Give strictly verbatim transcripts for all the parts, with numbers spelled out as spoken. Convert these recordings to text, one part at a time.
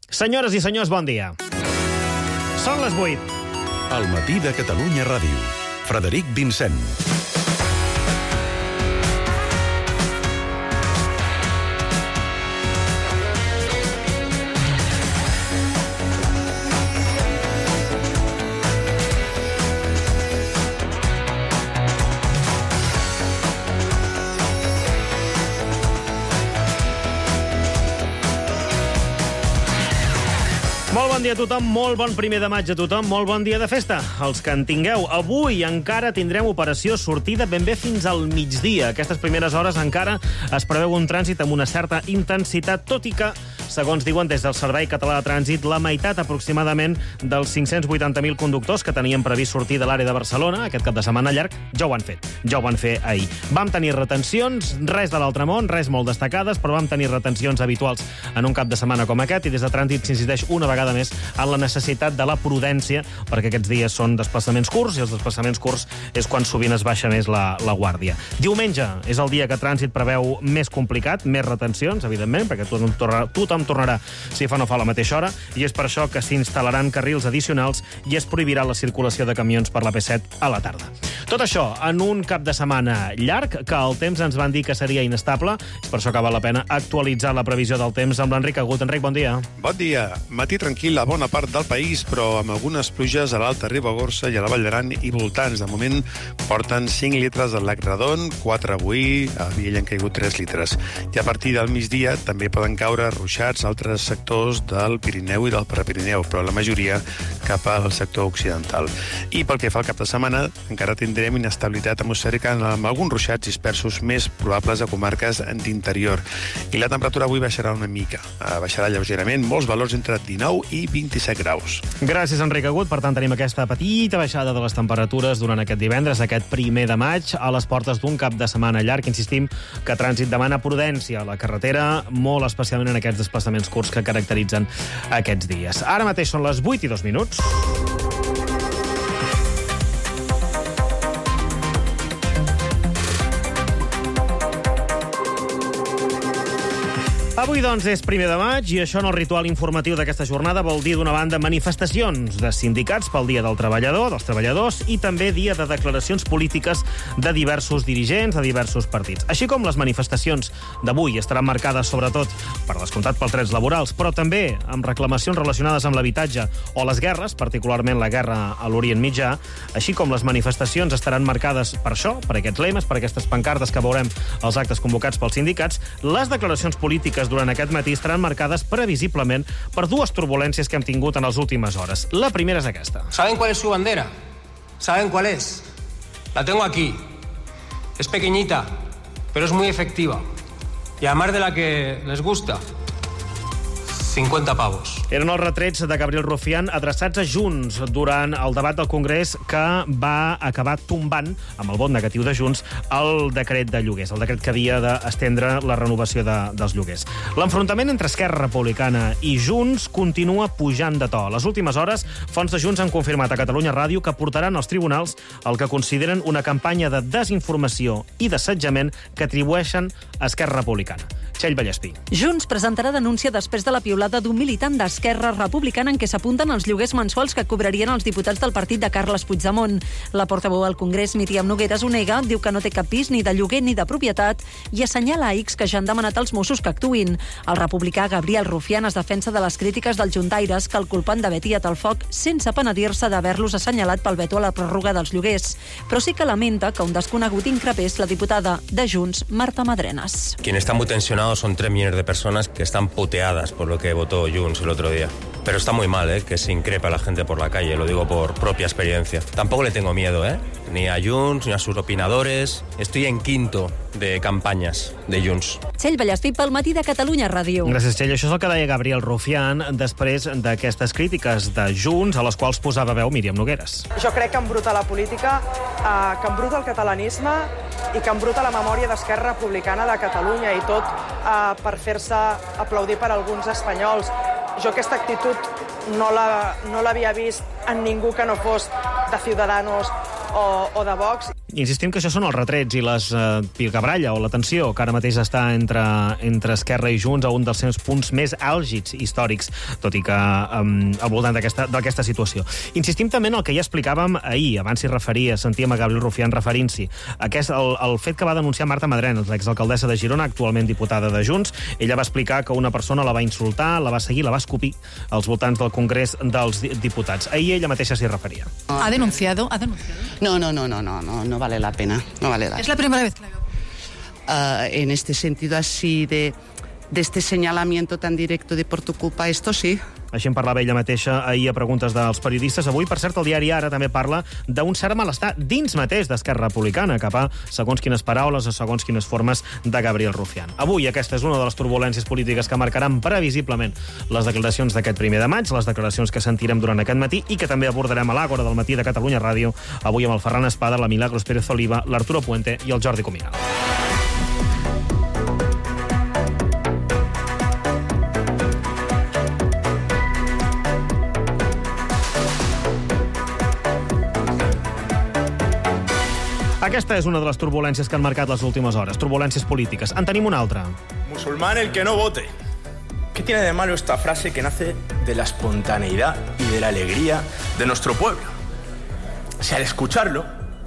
Senyores i senyors, bon dia. Són les vuit. Al matí de Catalunya Ràdio. Frederic Vincent. Molt bon dia a tothom, molt bon primer de maig a tothom, molt bon dia de festa. Els que en tingueu, avui encara tindrem operació sortida ben bé fins al migdia. Aquestes primeres hores encara es preveu un trànsit amb una certa intensitat, tot i que, segons diuen des del Servei Català de Trànsit, la meitat aproximadament dels cinc-cents vuitanta mil conductors que tenien previst sortir de l'àrea de Barcelona aquest cap de setmana llarg ja ho han fet, ja ho van fer ahir. Vam tenir retencions, res de l'altre món, res molt destacades, però vam tenir retencions habituals en un cap de setmana com aquest, i des de Trànsit s'insisteix una vegada més en la necessitat de la prudència, perquè aquests dies són desplaçaments curts, i els desplaçaments curts és quan sovint es baixa més la, la guàrdia. Diumenge és el dia que Trànsit preveu més complicat, més retencions, evidentment, perquè tothom tornarà, tothom tornarà si fa no fa a la mateixa hora, i és per això que s'instal·laran carrils addicionals i es prohibirà la circulació de camions per la P set a la tarda. Tot això en un cap de setmana llarg, que el temps ens van dir que seria inestable, és per això que val la pena actualitzar la previsió del temps amb l'Enric Agut. Enric, bon dia. Bon dia. Matí tranquil a bona part del país, però amb algunes pluges a l'Alta Ribagorça i a la Vall d'Aran i voltants. De moment porten cinc litres al Lac Redon, quatre avui, a Viella han caigut tres litres. I a partir del migdia també poden caure ruixats a altres sectors del Pirineu i del Prepirineu, però la majoria cap al sector occidental. I pel que fa al cap de setmana, encara tindrem inestabilitat atmosfèrica amb alguns ruixats dispersos més probables a comarques d'interior. I la temperatura avui baixarà una mica. Baixarà lleugerament, molts valors entre dinou i vint-i-set graus. Gràcies, Enric Agut. Per tant, tenim aquesta petita baixada de les temperatures durant aquest divendres, aquest primer de maig, a les portes d'un cap de setmana llarg. Insistim que Trànsit demana prudència a la carretera, molt especialment en aquests desplaçaments curts que caracteritzen aquests dies. Ara mateix són les vuit i dos minuts. Avui, doncs, és primer de maig i això en el ritual informatiu d'aquesta jornada vol dir, d'una banda, manifestacions de sindicats pel Dia del Treballador, dels treballadors, i també dia de declaracions polítiques de diversos dirigents, de diversos partits. Així com les manifestacions d'avui estaran marcades, sobretot, per descomptat pels drets laborals, però també amb reclamacions relacionades amb l'habitatge o les guerres, particularment la guerra a l'Orient Mitjà, així com les manifestacions estaran marcades per això, per aquests lemes, per aquestes pancartes que veurem als actes convocats pels sindicats, les declaracions polítiques durant aquest matí estaran marcades previsiblement per dues turbulències que hem tingut en les últimes hores. La primera és aquesta. ¿Saben cuál es su bandera? ¿Saben cuál es? La tengo aquí. Es pequeñita, pero es muy efectiva. Y además de la que les gusta, cinquanta pavos. Eren els retrets de Gabriel Rufián adreçats a Junts durant el debat del Congrés que va acabar tombant, amb el vot negatiu de Junts, el decret de lloguers, el decret que havia d'estendre la renovació de, dels lloguers. L'enfrontament entre Esquerra Republicana i Junts continua pujant de to. A les últimes hores, fonts de Junts han confirmat a Catalunya Ràdio que portaran als tribunals el que consideren una campanya de desinformació i d'assetjament que atribueixen a Esquerra Republicana. Txell Vallespí. Junts presentarà denúncia després de la piulada d'un militant d'Esquerra Republicana en què s'apunten els lloguers mensuals que cobrarien els diputats del partit de Carles Puigdemont. La portaveu al Congrés, Míriam Nogueras, ho nega, diu que no té cap pis ni de lloguer ni de propietat i assenyala a X que ja han demanat als Mossos que actuïn. El republicà Gabriel Rufián es defensa de les crítiques dels juntaires que el culpen d'haver tirat el foc sense penedir-se d'haver-los assenyalat pel veto a la pròrroga dels lloguers. Però sí que lamenta que un desconegut increpés la diputada de Junts, Marta Madrenas. Quien está muy tensionado son tres millones de personas que están puteadas por lo que votó Junts el otro día. Pero está muy mal, ¿eh?, que se increpe a la gente por la calle, lo digo por propia experiencia. Tampoco le tengo miedo, ¿eh?, ni a Junts, ni a sus opinadores. Estoy en quinto de campanyes de Junts. Txell Vallespí pel matí de Catalunya Ràdio. Gràcies, Txell. Això és el que deia Gabriel Rufián després d'aquestes crítiques de Junts a les quals posava veu Míriam Nogueras. Jo crec que embruta la política, eh, que embruta el catalanisme i que embruta la memòria d'Esquerra Republicana de Catalunya i tot eh, per fer-se aplaudir per alguns espanyols. Jo aquesta actitud no la, no l'havia vist en ningú que no fos de Ciudadanos o, o de Vox. Insistim que això són els retrets i les eh, picabralla o la tensió que ara mateix està entre, entre Esquerra i Junts a un dels seus punts més àlgids històrics, tot i que eh, al voltant d'aquesta situació. Insistim també en el que ja explicàvem ahir, abans s'hi referia, sentíem a Gabriel Rufián referint-s'hi, aquest, el, el fet que va denunciar Marta Madrena, l'exalcaldessa de Girona, actualment diputada de Junts. Ella va explicar que una persona la va insultar, la va seguir, la va escopir als voltants del Congrés dels Diputats. Ahir ella mateixa s'hi referia. ¿Ha denunciado? ¿Ha denunciado? No, no, no, no, no, no, no vale la pena, no vale la Es la primera vez que la veo. Uh, en este sentido así de, de este señalamiento tan directo de por tu culpa, esto sí. Així en parlava ella mateixa ahir a preguntes dels periodistes. Avui, per cert, el diari Ara també parla d'un cert malestar dins mateix d'Esquerra Republicana cap a segons quines paraules o segons quines formes de Gabriel Rufián. Avui aquesta és una de les turbulències polítiques que marcaran previsiblement les declaracions d'aquest primer de maig, les declaracions que sentirem durant aquest matí i que també abordarem a l'Àgora del matí de Catalunya Ràdio, avui amb el Ferran Espada, la Milagros Pérez Oliva, l'Arturo Puente i el Jordi Cuminal. Aquesta és una de les turbulències que han marcat les últimes hores, turbulències polítiques. En tenim una altra. Musulmán el que no vote. ¿Qué tiene de malo esta frase que nace de la espontaneidad y de la alegría de nuestro pueblo? O sea, al escucharlo,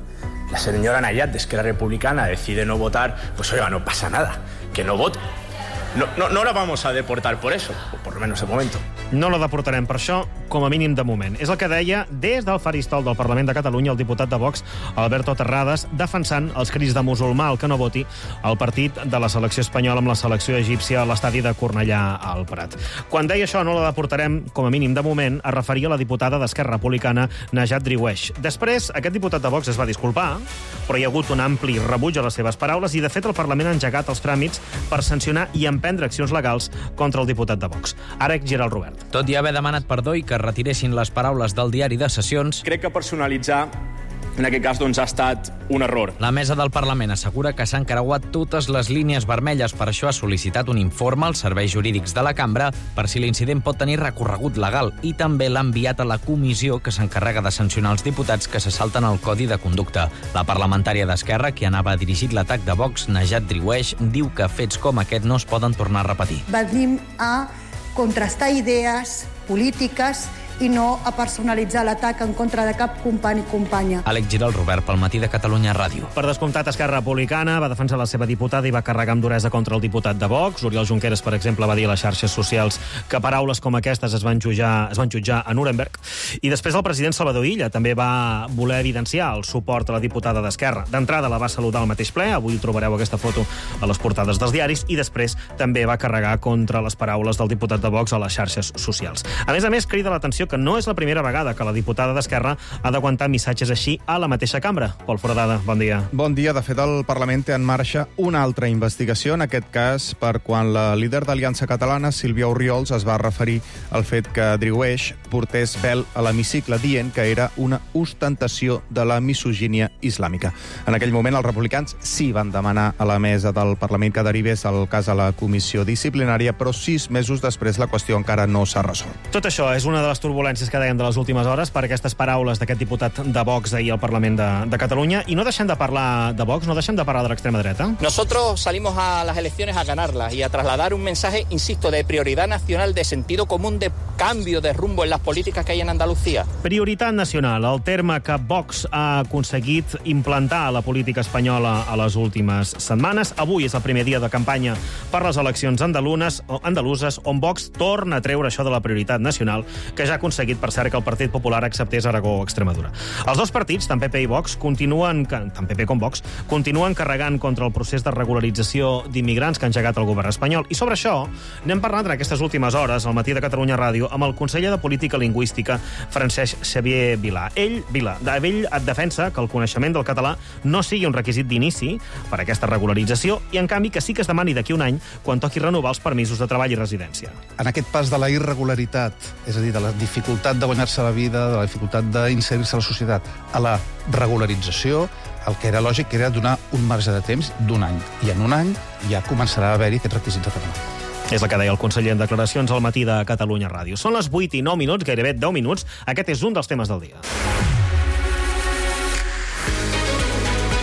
la señora Nayat de Esquerra Republicana decide no votar, pues oiga, no pasa nada, que no vote. No, no, no la vamos a deportar por eso, o por lo menos de momento. No la deportarem per això, com a mínim de moment. És el que deia des del faristol del Parlament de Catalunya el diputat de Vox, Alberto Terrades, defensant els crits de musulmà al que no voti el partit de la selecció espanyola amb la selecció egípcia a l'estadi de Cornellà al Prat. Quan deia això, no la deportarem, com a mínim de moment, es referia a la diputada d'Esquerra Republicana, Najat Driouech. Després, aquest diputat de Vox es va disculpar, però hi ha hagut un ampli rebuig a les seves paraules i, de fet, el Parlament ha engegat els tràmits per sancionar i emprendre accions legals contra el diputat de Vox. Ara gira el Robert. Tot i haver demanat perdó i que retiressin les paraules del diari de sessions, crec que personalitzar en aquest cas doncs, ha estat un error. La mesa del Parlament assegura que s'han creuat totes les línies vermelles. Per això ha sol·licitat un informe als serveis jurídics de la cambra per si l'incident pot tenir recorregut legal i també l'ha enviat a la comissió que s'encarrega de sancionar els diputats que se salten el codi de conducta. La parlamentària d'Esquerra, qui anava dirigit l'atac de Vox, Najat Driouech, diu que fets com aquest no es poden tornar a repetir. Venim a contrastar idees polítiques i no a personalitzar l'atac en contra de cap company i companya. Àlex Giral, Robert, pel matí de Catalunya Ràdio. Per descomptat, Esquerra Republicana va defensar la seva diputada i va carregar amb duresa contra el diputat de Vox. Oriol Junqueras, per exemple, va dir a les xarxes socials que paraules com aquestes es van jutjar, es van jutjar a Nuremberg. I després el president Salvador Illa també va voler evidenciar el suport a la diputada d'Esquerra. D'entrada la va saludar al mateix ple, avui trobareu aquesta foto a les portades dels diaris, i després també va carregar contra les paraules del diputat de Vox a les xarxes socials. A més a més, crida l'atenció que no és la primera vegada que la diputada d'Esquerra ha d'aguantar missatges així a la mateixa cambra. Pol Foradada, bon dia. Bon dia. De fet, el Parlament té en marxa una altra investigació, en aquest cas per quan la líder d'Aliança Catalana, Sílvia Orriols, es va referir al fet que Driouech portés vel a l'hemicicle dient que era una ostentació de la misogínia islàmica. En aquell moment, els republicans sí van demanar a la mesa del Parlament que derivés el cas a la comissió disciplinària, però sis mesos després la qüestió encara no s'ha resolt. Tot això és una de les turbulències que dèiem de les últimes hores per aquestes paraules d'aquest diputat de Vox ahir al Parlament de, de Catalunya. I no deixem de parlar de Vox, no deixem de parlar de l'extrema dreta. Nosotros salimos a las elecciones a ganarlas y a trasladar un mensaje, insisto, de prioridad nacional, de sentido común, de cambio de rumbo en las políticas que hay en Andalucía. Prioritat nacional, el terme que Vox ha aconseguit implantar a la política espanyola a les últimes setmanes. Avui és el primer dia de campanya per les eleccions andalunes, andaluses, on Vox torna a treure això de la prioritat nacional, que ja ha aconseguit, per cert, que el Partit Popular acceptés Aragó o Extremadura. Els dos partits, tant P P i Vox, continuen, tant P P com Vox, continuen carregant contra el procés de regularització d'immigrants que ha engegat el govern espanyol. I sobre això n'hem parlat en aquestes últimes hores, al matí de Catalunya Ràdio, amb el conseller de Política Lingüística, Francesc Xavier Vilà. Ell, Vilà, ell et defensa que el coneixement del català no sigui un requisit d'inici per a aquesta regularització i, en canvi, que sí que es demani d'aquí un any quan toqui renovar els permisos de treball i residència. En aquest pas de la irregularitat, és a dir, de la dificultat de guanyar-se la vida, de la dificultat d'inserir-se a la societat, a la regularització, el que era lògic era donar un marge de temps d'un any. I en un any ja començarà a haver-hi aquest requisit de català. És el que deia el conseller en declaracions al matí de Catalunya Ràdio. Són les vuit i nou minuts, gairebé deu minuts. Aquest és un dels temes del dia.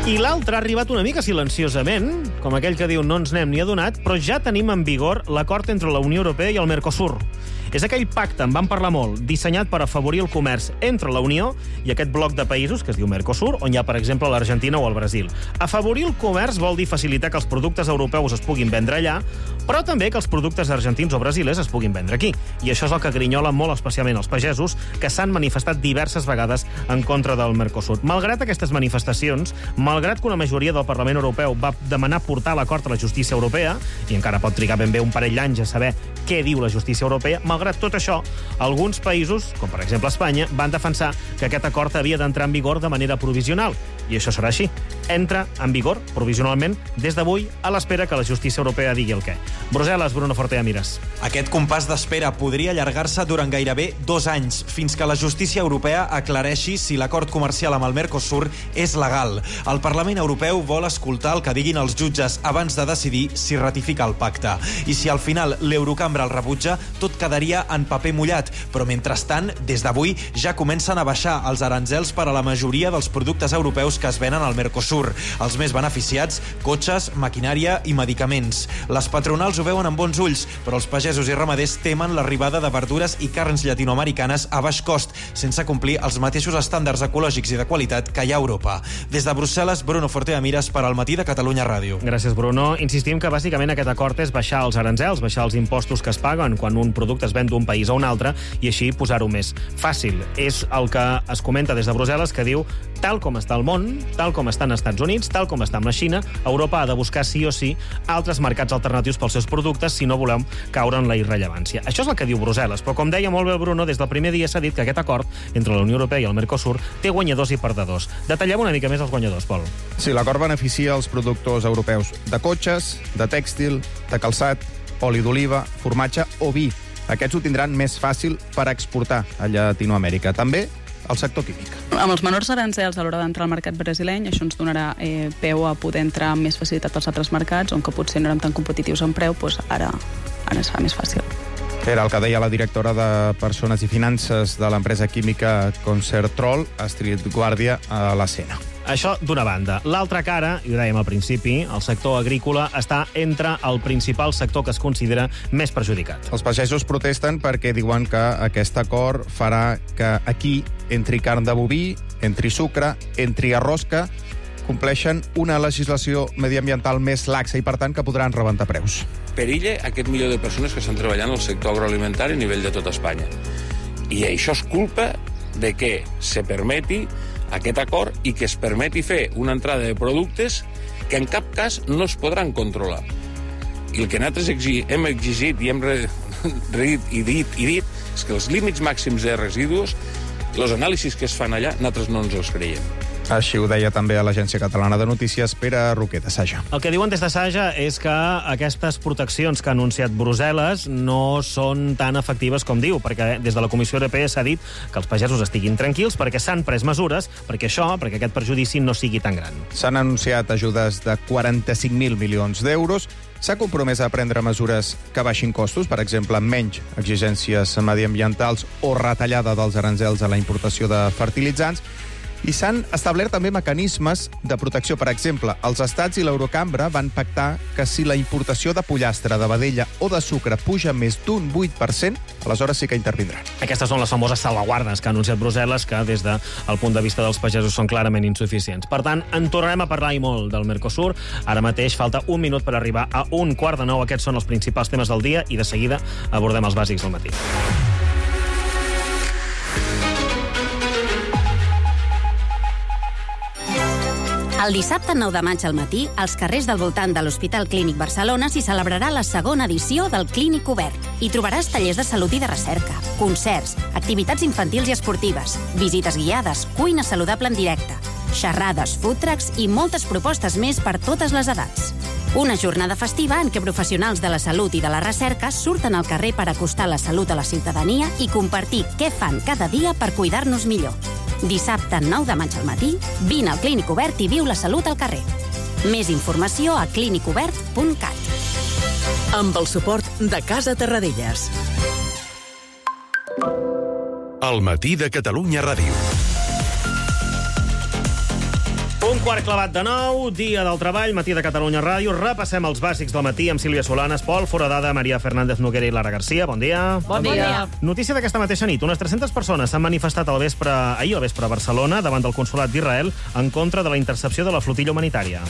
I l'altre ha arribat una mica silenciosament, com aquell que diu no ens n'hem ni adonat, però ja tenim en vigor l'acord entre la Unió Europea i el Mercosur. És aquell pacte, en vam parlar molt, dissenyat per afavorir el comerç entre la Unió i aquest bloc de països que es diu Mercosur, on hi ha, per exemple, l'Argentina o el Brasil. Afavorir el comerç vol dir facilitar que els productes europeus es puguin vendre allà, però també que els productes argentins o brasilers es puguin vendre aquí. I això és el que grinyola molt especialment els pagesos, que s'han manifestat diverses vegades en contra del Mercosur. Malgrat aquestes manifestacions, malgrat que una majoria del Parlament Europeu va demanar portar l'acord a la justícia europea, i encara pot trigar ben bé un parell d'anys a saber què diu la justícia europea, malgrat tot això, alguns països, com per exemple Espanya, van defensar que aquest acord havia d'entrar en vigor de manera provisional. I això serà així. Entra en vigor provisionalment des d'avui a l'espera que la justícia europea digui el què. Brussel·les, Bruno Fortea Mires. Aquest compàs d'espera podria allargar-se durant gairebé dos anys, fins que la justícia europea aclareixi si l'acord comercial amb el Mercosur és legal. El Parlament Europeu vol escoltar el que diguin els jutges abans de decidir si ratifica el pacte. I si al final l'Eurocambra el rebutja, tot quedaria en paper mullat. Però mentrestant, des d'avui ja comencen a baixar els aranzels per a la majoria dels productes europeus que es venen al Mercosur. Els més beneficiats, cotxes, maquinària i medicaments. Les patronals ho veuen amb bons ulls, però els pagesos i ramaders temen l'arribada de verdures i carns llatinoamericanes a baix cost, sense complir els mateixos estàndards ecològics i de qualitat que hi ha a Europa. Des de Brussel·les, Bruno Fortea Mires per al Matí de Catalunya Ràdio. Gràcies, Bruno. Insistim que bàsicament aquest acord és baixar els aranzels, baixar els impostos que es paguen quan un producte es ven d'un país a un altre i així posar-ho més fàcil. És el que es comenta des de Brussel·les, que diu tal com està el món, tal com estan als Estats Units, tal com està amb la Xina, Europa ha de buscar sí o sí altres mercats alternatius pels seus productes si no volem caure en la irrellevància. Això és el que diu Brussel·les, però com deia molt bé Bruno, des del primer dia s'ha dit que aquest acord entre la Unió Europea i el Mercosur té guanyadors i perdedors. Detallem una mica més els guanyadors, Pol. Sí, l'acord beneficia els productors europeus de cotxes, de tèxtil, de calçat, oli d'oliva, formatge o vi. Aquests ho tindran més fàcil per exportar a Llatinoamèrica. També el sector químic. Amb els menors aranzels a l'hora d'entrar al mercat brasileny, això ens donarà eh, peu a poder entrar amb més facilitat als altres mercats, on que potser no érem tan competitius en preu, doncs ara, ara es fa més fàcil. Era el que deia la directora de Persones i Finances de l'empresa química Concertrol, Astrid Guàrdia, a la Sena. Això d'una banda. L'altra cara, i ho dèiem al principi, el sector agrícola està entre el principal sector que es considera més perjudicat. Els pagesos protesten perquè diuen que aquest acord farà que aquí entri carn de boví, entri sucre, entri arròs, que compleixen una legislació mediambiental més laxa i, per tant, que podran rebentar preus. Perilla aquest milió de persones que estan treballant al sector agroalimentari a nivell de tota Espanya. I això és culpa de que se permeti aquest acord i que es permeti fer una entrada de productes que en cap cas no es podran controlar. I el que nosaltres exi hem exigit i hem dit i dit i dit és que els límits màxims de residus, els anàlisis que es fan allà, nosaltres no ens els creiem. Així ho deia també a l'Agència Catalana de Notícies Pere Roquer de Saja. El que diuen des de Saja és que aquestes proteccions que ha anunciat Brussel·les no són tan efectives com diu, perquè des de la Comissió Europea s'ha dit que els pagesos estiguin tranquils perquè s'han pres mesures perquè això, perquè aquest perjudici no sigui tan gran. S'han anunciat ajudes de quaranta-cinc mil milions d'euros. S'ha compromès a prendre mesures que baixin costos, per exemple, menys exigències mediambientals o retallada dels aranzels a la importació de fertilitzants. I s'han establert també mecanismes de protecció. Per exemple, els estats i l'Eurocambra van pactar que si la importació de pollastre, de vedella o de sucre puja més d'un vuit per cent, aleshores sí que intervindran. Aquestes són les famoses salvaguardes que ha anunciat Brussel·les, que des del punt de vista dels pagesos són clarament insuficients. Per tant, en tornarem a parlar i molt del Mercosur. Ara mateix falta un minut per arribar a un quart de nou. Aquests són els principals temes del dia i de seguida abordem els bàsics del matí. El dissabte nou de maig al matí, als carrers del voltant de l'Hospital Clínic Barcelona s'hi celebrarà la segona edició del Clínic Obert. Hi trobaràs tallers de salut i de recerca, concerts, activitats infantils i esportives, visites guiades, cuina saludable en directe, xerrades, food trucks i moltes propostes més per totes les edats. Una jornada festiva en què professionals de la salut i de la recerca surten al carrer per acostar la salut a la ciutadania i compartir què fan cada dia per cuidar-nos millor. Dissabte nou de maig al matí, vine al Clínic Obert i viu la salut al carrer. Més informació a clínic obert punt cat. Amb el suport de Casa Terradellas. El matí de Catalunya Ràdio. Un quart clavat de nou, dia del treball, matí de Catalunya Ràdio. Repassem els bàsics del matí amb Sílvia Solanes, Pol Foradada, Maria Fernández Noguera i Lara Garcia. Bon dia. Bon dia. Notícia d'aquesta mateixa nit. Unes tres-centes persones s'han manifestat al vespre, ahir al vespre a Barcelona davant del Consolat d'Israel en contra de la intercepció de la flotilla humanitària.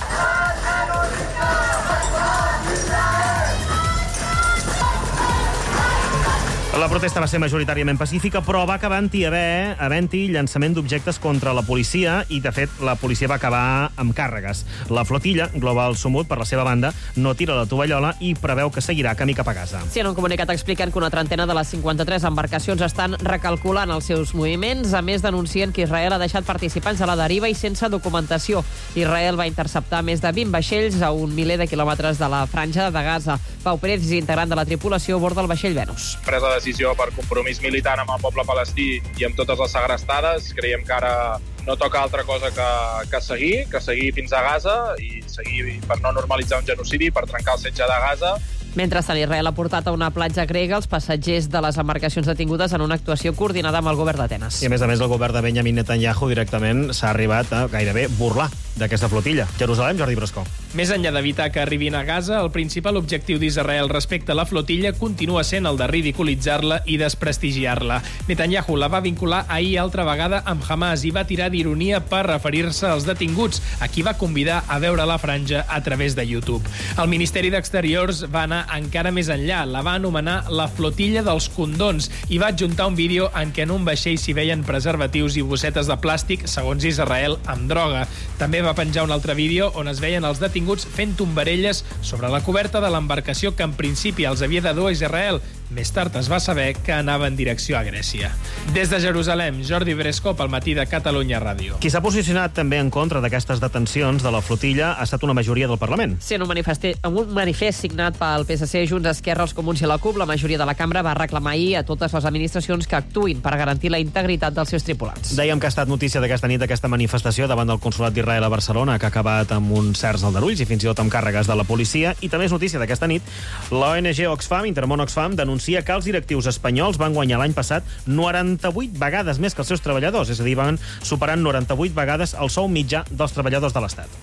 La protesta va ser majoritàriament pacífica, però va acabar hi haver havent-hi llançament d'objectes contra la policia i, de fet, la policia va acabar amb càrregues. La flotilla, Global Sumut, per la seva banda, no tira la tovallola i preveu que seguirà camí cap a casa. Sí, en un comunicat expliquen que una trentena de les cinquanta-tres embarcacions estan recalculant els seus moviments. A més, denuncien que Israel ha deixat participants a la deriva i sense documentació. Israel va interceptar més de vint vaixells a un miler de quilòmetres de la franja de Gaza. Pau Pérez és integrant de la tripulació a bord del vaixell Venus. Presa decisió per compromís militar amb el poble palestí i amb totes les segrestades. Creiem que ara no toca altra cosa que, que seguir, que seguir fins a Gaza i seguir per no normalitzar un genocidi, per trencar el setge de Gaza. Mentrestant, Israel ha portat a una platja grega els passatgers de les embarcacions detingudes en una actuació coordinada amb el govern d'Atenes. I, a més a més, el govern de Benjamin Netanyahu directament s'ha arribat a gairebé burlar d'aquesta flotilla. Jerusalem, Jordi Brascó. Més enllà d'evitar que arribin a Gaza, el principal objectiu d'Israel respecte a la flotilla continua sent el de ridiculitzar-la i desprestigiar-la. Netanyahu la va vincular ahir altra vegada amb Hamas i va tirar d'ironia per referir-se als detinguts, a qui va convidar a veure la franja a través de YouTube. El Ministeri d'Exteriors va anar encara més enllà, la va anomenar la flotilla dels condons i va adjuntar un vídeo en què en un vaixell s'hi veien preservatius i bossetes de plàstic, segons Israel, amb droga. També va penjar un altre vídeo on es veien els detinguts fent tombarelles sobre la coberta de l'embarcació que en principi els havia de dur a Israel. Més tard es va saber que anava en direcció a Grècia. Des de Jerusalem, Jordi Bresco pel matí de Catalunya Ràdio. Qui s'ha posicionat també en contra d'aquestes detencions de la flotilla ha estat una majoria del Parlament. Sí, en un, en un manifest signat pel P S C, Junts, Esquerra, els Comuns i la CUP, la majoria de la cambra va reclamar ahir a totes les administracions que actuïn per garantir la integritat dels seus tripulants. Dèiem que ha estat notícia d'aquesta nit aquesta manifestació davant del Consolat d'Israel a Barcelona, que ha acabat amb uns certs aldarulls i fins i tot amb càrregues de la policia. I també és notícia d'aquesta nit, l'O N G Oxfam, Intermón Oxfam, denuncia que els directius espanyols van guanyar l'any passat noranta-vuit vegades més que els seus treballadors, és a dir, van superant noranta-vuit vegades el sou mitjà dels treballadors de l'Estat.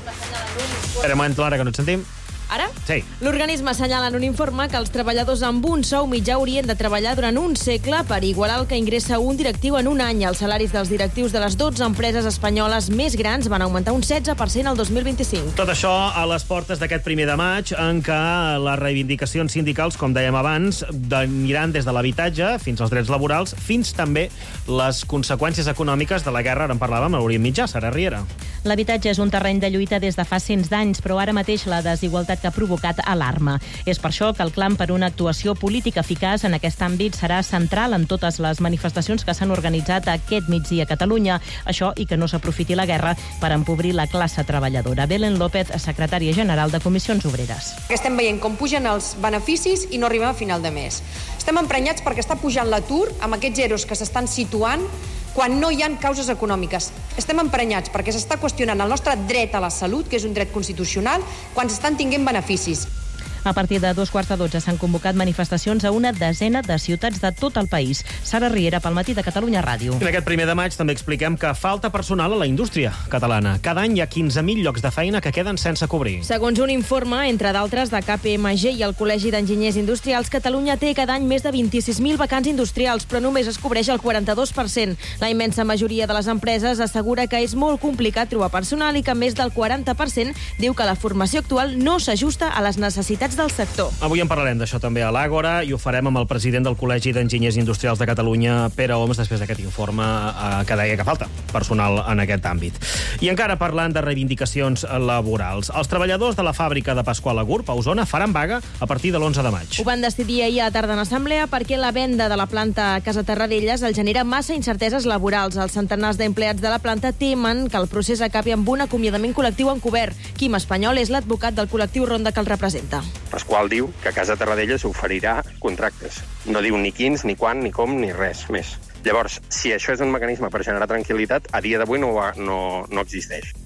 Espera un moment, Lara, que no et sentim. Ara? Sí. L'organisme assenyala en un informe que els treballadors amb un sou mitjà haurien de treballar durant un segle per igualar el que ingressa un directiu en un any. Els salaris dels directius de les dotze empreses espanyoles més grans van augmentar un setze per cent el dos mil vint-i-cinc. Tot això a les portes d'aquest primer de maig, en què les reivindicacions sindicals, com dèiem abans, aniran des de l'habitatge fins als drets laborals, fins també les conseqüències econòmiques de la guerra, ara en parlàvem, a l'Orient Mitjà, Sara Riera. L'habitatge és un terreny de lluita des de fa cents d'anys, però ara mateix la desigualtat que ha provocat alarma. És per això que el clam per una actuació política eficaç en aquest àmbit serà central en totes les manifestacions que s'han organitzat aquest migdia a Catalunya. Això i que no s'aprofiti la guerra per empobrir la classe treballadora. Belén López, secretària general de Comissions Obreres. Estem veient com pugen els beneficis i no arribem a final de mes. Estem emprenyats perquè està pujant l'atur amb aquests eros que s'estan situant quan no hi ha causes econòmiques. Estem emprenyats perquè s'està qüestionant el nostre dret a la salut, que és un dret constitucional, quan s'estan tinguent beneficis. A partir de dos quarts de dotze s'han convocat manifestacions a una desena de ciutats de tot el país. Sara Riera, pel matí de Catalunya Ràdio. En aquest primer de maig també expliquem que falta personal a la indústria catalana. Cada any hi ha quinze mil llocs de feina que queden sense cobrir. Segons un informe, entre d'altres, de K P M G i el Col·legi d'Enginyers Industrials, Catalunya té cada any més de vint-i-sis mil vacants industrials, però només es cobreix el quaranta-dos per cent. La immensa majoria de les empreses assegura que és molt complicat trobar personal i que més del quaranta per cent diu que la formació actual no s'ajusta a les necessitats del sector. Avui en parlarem d'això també a l'Àgora i ho farem amb el president del Col·legi d'Enginyers Industrials de Catalunya, Pere Homs, després d'aquest informe eh, que deia que falta personal en aquest àmbit. I encara parlant de reivindicacions laborals. Els treballadors de la fàbrica de Pasqual Agur, a Osona, faran vaga a partir de l'onze de maig. Ho van decidir ahir a la tarda en assemblea perquè la venda de la planta a Casa Terradellas el genera massa incerteses laborals. Els centenars d'empleats de la planta temen que el procés acabi amb un acomiadament col·lectiu encobert. Quim Espanyol és l'advocat del col·lectiu Ronda que el representa. Pasqual diu que a Casa Terradellas oferirà contractes. No diu ni quins, ni quan, ni com, ni res més. Llavors, si això és un mecanisme per generar tranquil·litat, a dia d'avui no, no, no existeix.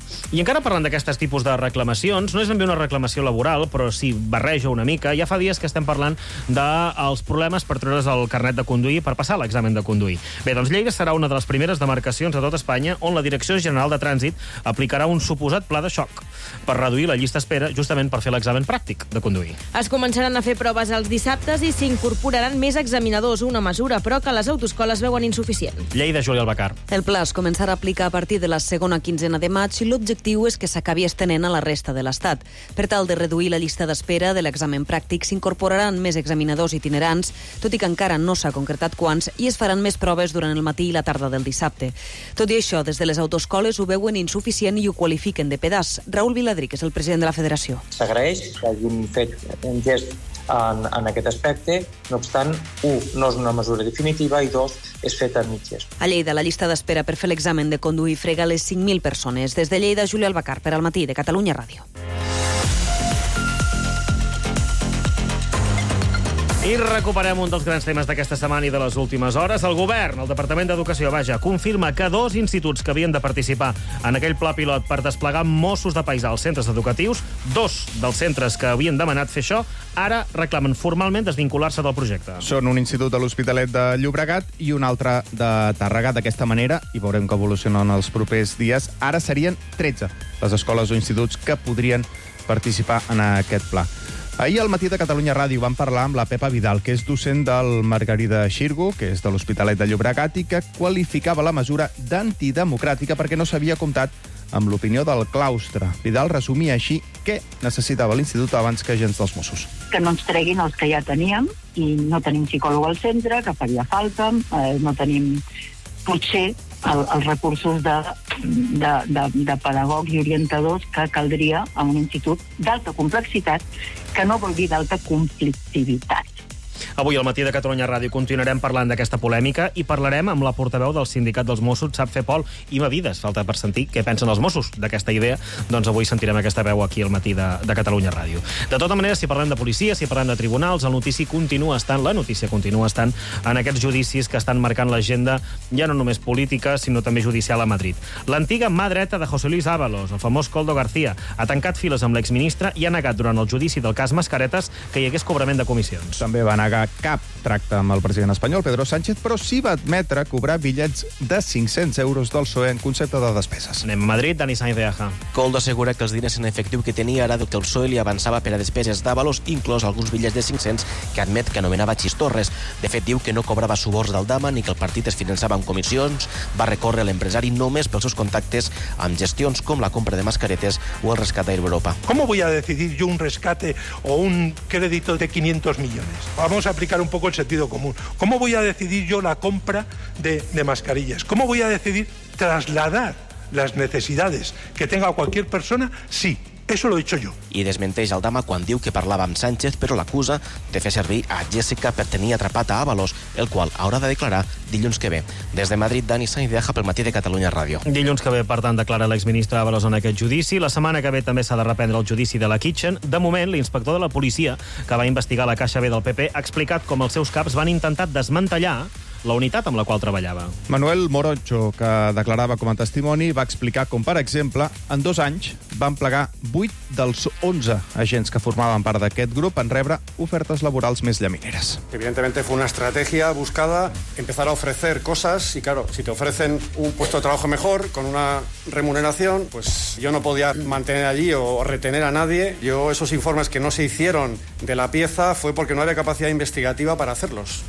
I encara parlant d'aquestes tipus de reclamacions, no és ben bé una reclamació laboral, però sí barreja una mica. Ja fa dies que estem parlant dels problemes per treure's el carnet de conduir per passar l'examen de conduir. Bé, doncs Lleida serà una de les primeres demarcacions de tot Espanya on la Direcció General de Trànsit aplicarà un suposat pla de xoc per reduir la llista d'espera justament per fer l'examen pràctic de conduir. Es començaran a fer proves els dissabtes i s'incorporaran més examinadors, una mesura, però que les autoescoles veuen insuficient. Lleida, Júlia Albacar. El pla es començarà a aplicar a partir de la segona quinzena de maig i l'objectiu és que s'acabi estenent a la resta de l'Estat. Per tal de reduir la llista d'espera de l'examen pràctic, s'incorporaran més examinadors itinerants, tot i que encara no s'ha concretat quants, i es faran més proves durant el matí i la tarda del dissabte. Tot i això, des de les autoescoles ho veuen insuficient i ho qualifiquen de pedaç. Raül Viladrí, que és el president de la federació. S'agraeix que hagin fet un gest en, en aquest aspecte. No obstant, un, no és una mesura definitiva i dos, és feta a mitges. A Lleida, la llista d'espera per fer l'examen de conduir frega les cinc mil persones. Des de Lleida, Júlia Albacar, per al matí de Catalunya Ràdio. I recuperem un dels grans temes d'aquesta setmana i de les últimes hores. El govern, el Departament d'Educació, vaja, confirma que dos instituts que havien de participar en aquell pla pilot per desplegar Mossos de paisà als centres educatius, dos dels centres que havien demanat fer això, ara reclamen formalment desvincular-se del projecte. Són un institut de l'Hospitalet de Llobregat i un altre de Tàrrega. D'aquesta manera, i veurem que evolucionen els propers dies, ara serien tretze les escoles o instituts que podrien participar en aquest pla. Ahir al matí de Catalunya Ràdio vam parlar amb la Pepa Vidal, que és docent del Margarida Xirgo, que és de l'Hospitalet de Llobregat, i que qualificava la mesura d'antidemocràtica perquè no s'havia comptat amb l'opinió del claustre. Vidal resumia així què necessitava l'Institut abans que agents dels Mossos. Que no ens treguin els que ja teníem, i no tenim psicòleg al centre, que faria falta, eh, no tenim potser el, els recursos de, de, de, de pedagogs i orientadors que caldria a un institut d'alta complexitat, que no vol dir d'alta conflictivitat. Avui al matí de Catalunya Ràdio continuarem parlant d'aquesta polèmica i parlarem amb la portaveu del sindicat dels Mossos, Sapfe Pol, i Mavides. Falta per sentir què pensen els Mossos d'aquesta idea. Doncs avui sentirem aquesta veu aquí al matí de, de Catalunya Ràdio. De tota manera, si parlem de policia, si parlem de tribunals, el notici continua estant, la notícia continua estant en aquests judicis que estan marcant l'agenda ja no només política, sinó també judicial a Madrid. L'antiga mà dreta de José Luis Ábalos, el famós Koldo García, ha tancat files amb l'exministre i ha negat durant el judici del cas Mascaretes que hi hagués cobrament de comissions. També va negar cap tracte amb el president espanyol, Pedro Sánchez, però sí va admetre cobrar bitllets de cinc-cents euros del P S O E en concepte de despeses. Anem a Madrid, Dani Sainz de Aja. Koldo assegura que els diners en efectiu que tenia era del que el P S O E li avançava per a despeses d'Ábalos, inclòs alguns bitllets de cinc-cents que admet que anomenava xistorres. De fet, diu que no cobrava suborns del Dama ni que el partit es finançava amb comissions. Va recórrer a l'empresari només pels seus contactes amb gestions com la compra de mascaretes o el rescat d'Air Europa. ¿Cómo voy a decidir yo un rescate o un crédito de quinientos millones? Vamos a aplicar un poco el sentido común. ¿Cómo voy a decidir yo la compra de, de mascarillas? ¿Cómo voy a decidir trasladar las necesidades que tenga cualquier persona? Sí, eso lo he hecho yo. I desmenteix el Dama quan diu que parlava amb Sánchez, però l'acusa de fer servir a Jessica per tenir atrapat a Ábalos, el qual haurà de declarar dilluns que ve. Des de Madrid, Dani Sainz de Aja pel matí de Catalunya Ràdio. Dilluns que ve, per tant, declara l'exministre Ábalos en aquest judici. La setmana que ve també s'ha de reprendre el judici de la Kitchen. De moment, l'inspector de la policia, que va investigar la Caixa B del P P, ha explicat com els seus caps van intentar desmantellar la unitat amb la qual treballava. Manuel Morocho, que declarava com a testimoni, va explicar com, per exemple, en dos anys van plegar vuit dels onze agents que formaven part d'aquest grup en rebre ofertes laborals més llamineres. Evidentemente fue una estrategia buscada, empezar a ofrecer cosas y claro, si te ofrecen un puesto de trabajo mejor, con una remuneración, pues yo no podía mantener allí o retener a nadie. Yo esos informes que no se hicieron de la pieza fue porque no había capacidad investigativa para hacerlos.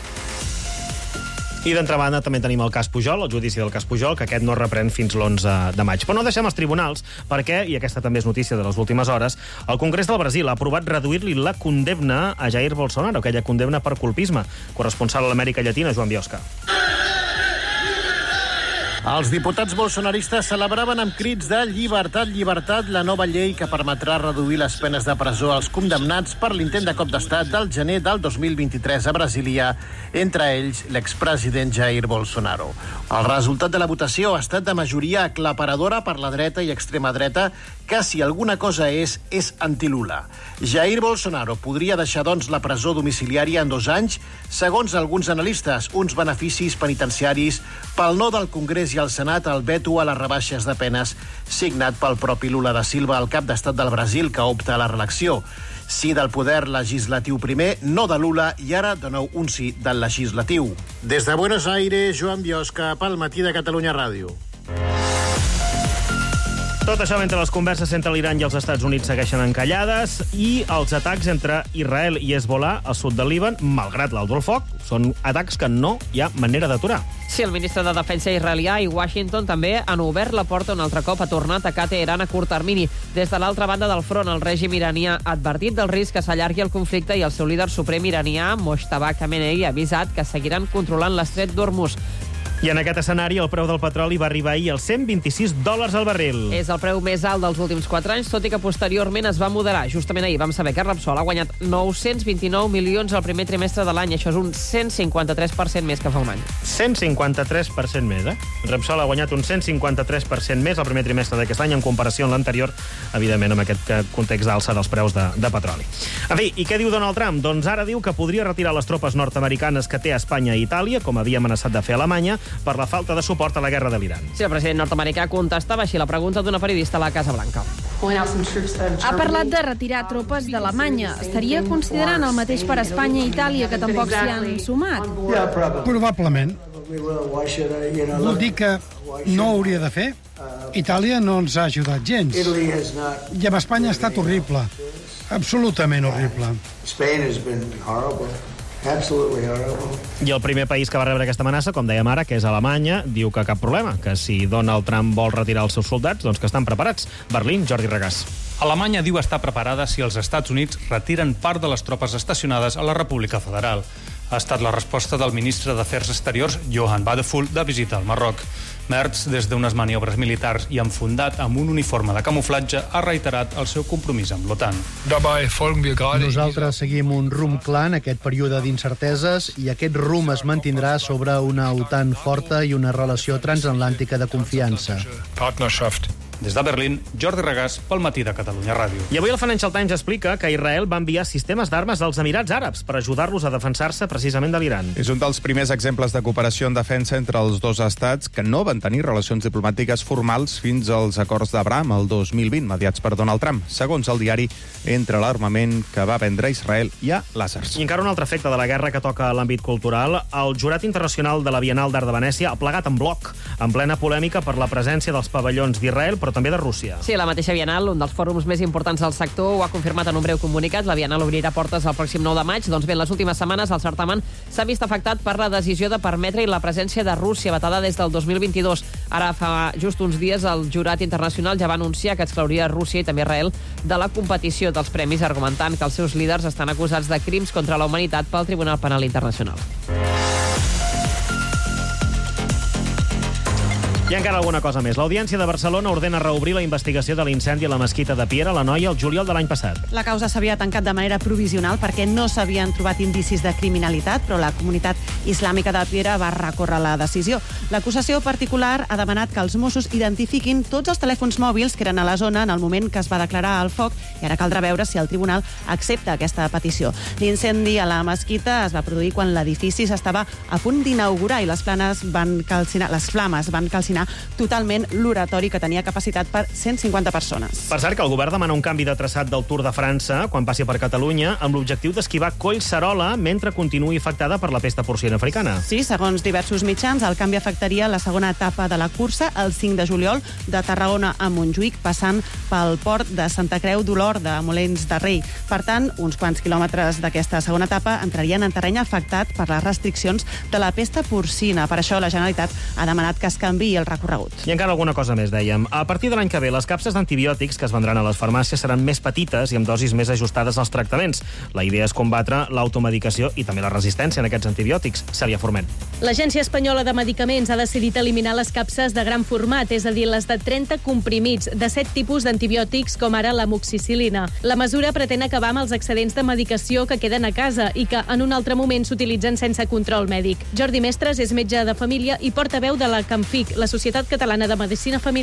I d'altra banda també tenim el cas Pujol, el judici del cas Pujol, que aquest no reprèn fins l'onze de maig. Però no deixem els tribunals, perquè, i aquesta també és notícia de les últimes hores, el Congrés del Brasil ha aprovat reduir-li la condemna a Jair Bolsonaro, aquella condemna per colpisme. Corresponsal a l'Amèrica Llatina, Joan Biosca. Els diputats bolsonaristes celebraven amb crits de llibertat, llibertat, la nova llei que permetrà reduir les penes de presó als condemnats per l'intent de cop d'estat del gener del dos mil vint-i-tres a Brasília, entre ells l'expresident Jair Bolsonaro. El resultat de la votació ha estat de majoria aclaparadora per la dreta i extrema dreta, que si alguna cosa és, és anti-Lula. Jair Bolsonaro podria deixar, doncs, la presó domiciliària en dos anys, segons alguns analistes, uns beneficis penitenciaris pel no del Congrés Congrés i al Senat el veto a les rebaixes de penes signat pel propi Lula da Silva, el cap d'estat del Brasil, que opta a la reelecció. Sí del poder legislatiu primer, no de Lula, i ara, de nou, un sí del legislatiu. Des de Buenos Aires, Joan Biosca, pel Matí de Catalunya Ràdio. Tot això mentre les converses entre l'Iran i els Estats Units segueixen encallades i els atacs entre Israel i Hezbollah al sud del Líban, malgrat l'alto el foc, són atacs que no hi ha manera d'aturar. Sí, el ministre de Defensa israelià i Washington també han obert la porta un altre cop a tornar a atacar Teheran a curt termini. Des de l'altra banda del front, el règim iranià ha advertit del risc que s'allargui el conflicte i el seu líder suprem iranià, Mojtaba Khamenei, ha avisat que seguiran controlant l'estret d'Hormuz. I en aquest escenari el preu del petroli va arribar ahir als cent vint-i-sis dòlars al barril. És el preu més alt dels últims quatre anys, tot i que posteriorment es va moderar. Justament ahir vam saber que Repsol ha guanyat nou-cents vint-i-nou milions al primer trimestre de l'any. Això és un cent cinquanta-tres per cent més que fa un any. cent cinquanta-tres per cent més, eh? Repsol ha guanyat un cent cinquanta-tres per cent més al primer trimestre d'aquest any en comparació amb l'anterior, evidentment, amb aquest context d'alça dels preus de, de petroli. En fi, i què diu Donald Trump? Doncs ara diu que podria retirar les tropes nord-americanes que té a Espanya i Itàlia, com havia amenaçat de fer Alemanya, per la falta de suport a la guerra de l'Iran. Sí, el president nord-americà contestava així la pregunta d'una periodista a la Casa Blanca. Ha parlat de retirar tropes d'Alemanya. Estaria considerant el mateix per Espanya i Itàlia, que tampoc s'hi han sumat? Probablement. Vol dir que no ho hauria de fer? Itàlia no ens ha ajudat gens. I amb Espanya ha estat horrible. Absolutament horrible. I el primer país que va rebre aquesta amenaça, com dèiem ara, que és Alemanya, diu que cap problema, que si Donald Trump vol retirar els seus soldats, doncs que estan preparats. Berlín, Jordi Regàs. Alemanya diu estar preparada si els Estats Units retiren part de les tropes estacionades a la República Federal. Ha estat la resposta del ministre d'Afers Exteriors, Johann Wadephul, de visita al Marroc. Merz, des d'unes maniobres militars i enfundat amb un uniforme de camuflatge, ha reiterat el seu compromís amb l'OTAN. Nosaltres seguim un rumb clar en aquest període d'incerteses i aquest rumb es mantindrà sobre una OTAN forta i una relació transatlàntica de confiança. Des de Berlín, Jordi Regàs, pel Matí de Catalunya Ràdio. I avui el Financial Times explica que Israel va enviar sistemes d'armes als Emirats Àrabs per ajudar-los a defensar-se precisament de l'Iran. És un dels primers exemples de cooperació en defensa entre els dos estats que no van tenir relacions diplomàtiques formals fins als acords d'Abraham el dos mil vint, mediats per Donald Trump. Segons el diari, entre l'armament que va vendre Israel hi ha làsers. I encara un altre efecte de la guerra que toca a l'àmbit cultural. El Jurat Internacional de la Bienal d'Art de Venècia ha plegat en bloc, en plena polèmica per la presència dels pavellons d'Israel, però també de Rússia. Sí, la mateixa Bienal, un dels fòrums més importants del sector, ho ha confirmat en un breu comunicat. La Bienal obrirà portes el pròxim nou de maig. Doncs bé, en les últimes setmanes el certamen s'ha vist afectat per la decisió de permetre la presència de Rússia, vetada des del dos mil vint-i-dos. Ara, fa just uns dies, el Jurat Internacional ja va anunciar que exclouria Rússia i també Israel de la competició dels premis, argumentant que els seus líders estan acusats de crims contra la humanitat pel Tribunal Penal Internacional. I encara alguna cosa més. L'Audiència de Barcelona ordena reobrir la investigació de l'incendi a la mesquita de Piera, la Noia, el juliol de l'any passat. La causa s'havia tancat de manera provisional perquè no s'havien trobat indicis de criminalitat, però la comunitat islàmica de Piera va recórrer la decisió. L'acusació particular ha demanat que els Mossos identifiquin tots els telèfons mòbils que eren a la zona en el moment que es va declarar el foc, i ara caldrà veure si el tribunal accepta aquesta petició. L'incendi a la mesquita es va produir quan l'edifici s'estava a punt d'inaugurar i les planes van calcinar, les flames van calcinar totalment l'oratori, que tenia capacitat per cent cinquanta persones. Per cert, que el govern demana un canvi de traçat del Tour de França quan passi per Catalunya amb l'objectiu d'esquivar Collserola mentre continuï afectada per la pesta porcina africana. Sí, segons diversos mitjans, el canvi afectaria la segona etapa de la cursa el cinc de juliol de Tarragona a Montjuïc, passant pel port de Santa Creu d'Olorda, a Molins de Rei. Per tant, uns quants quilòmetres d'aquesta segona etapa entrarien en terreny afectat per les restriccions de la pesta porcina. Per això la Generalitat ha demanat que es canviï el recorregut. I encara alguna cosa més, dèiem. A partir de l'any que ve, les capses d'antibiòtics que es vendran a les farmàcies seran més petites i amb dosis més ajustades als tractaments. La idea és combatre l'automedicació i també la resistència en aquests antibiòtics. Cèlia Forment. L'Agència Espanyola de Medicaments ha decidit eliminar les capses de gran format, és a dir, les de trenta comprimits, de set tipus d'antibiòtics, com ara l'amoxicil·lina. La mesura pretén acabar amb els excedents de medicació que queden a casa i que en un altre moment s'utilitzen sense control mèdic. Jordi Mestres és metge de família i portaveu de la CAMFIC, la Societat Catalana de Medicina Familiar.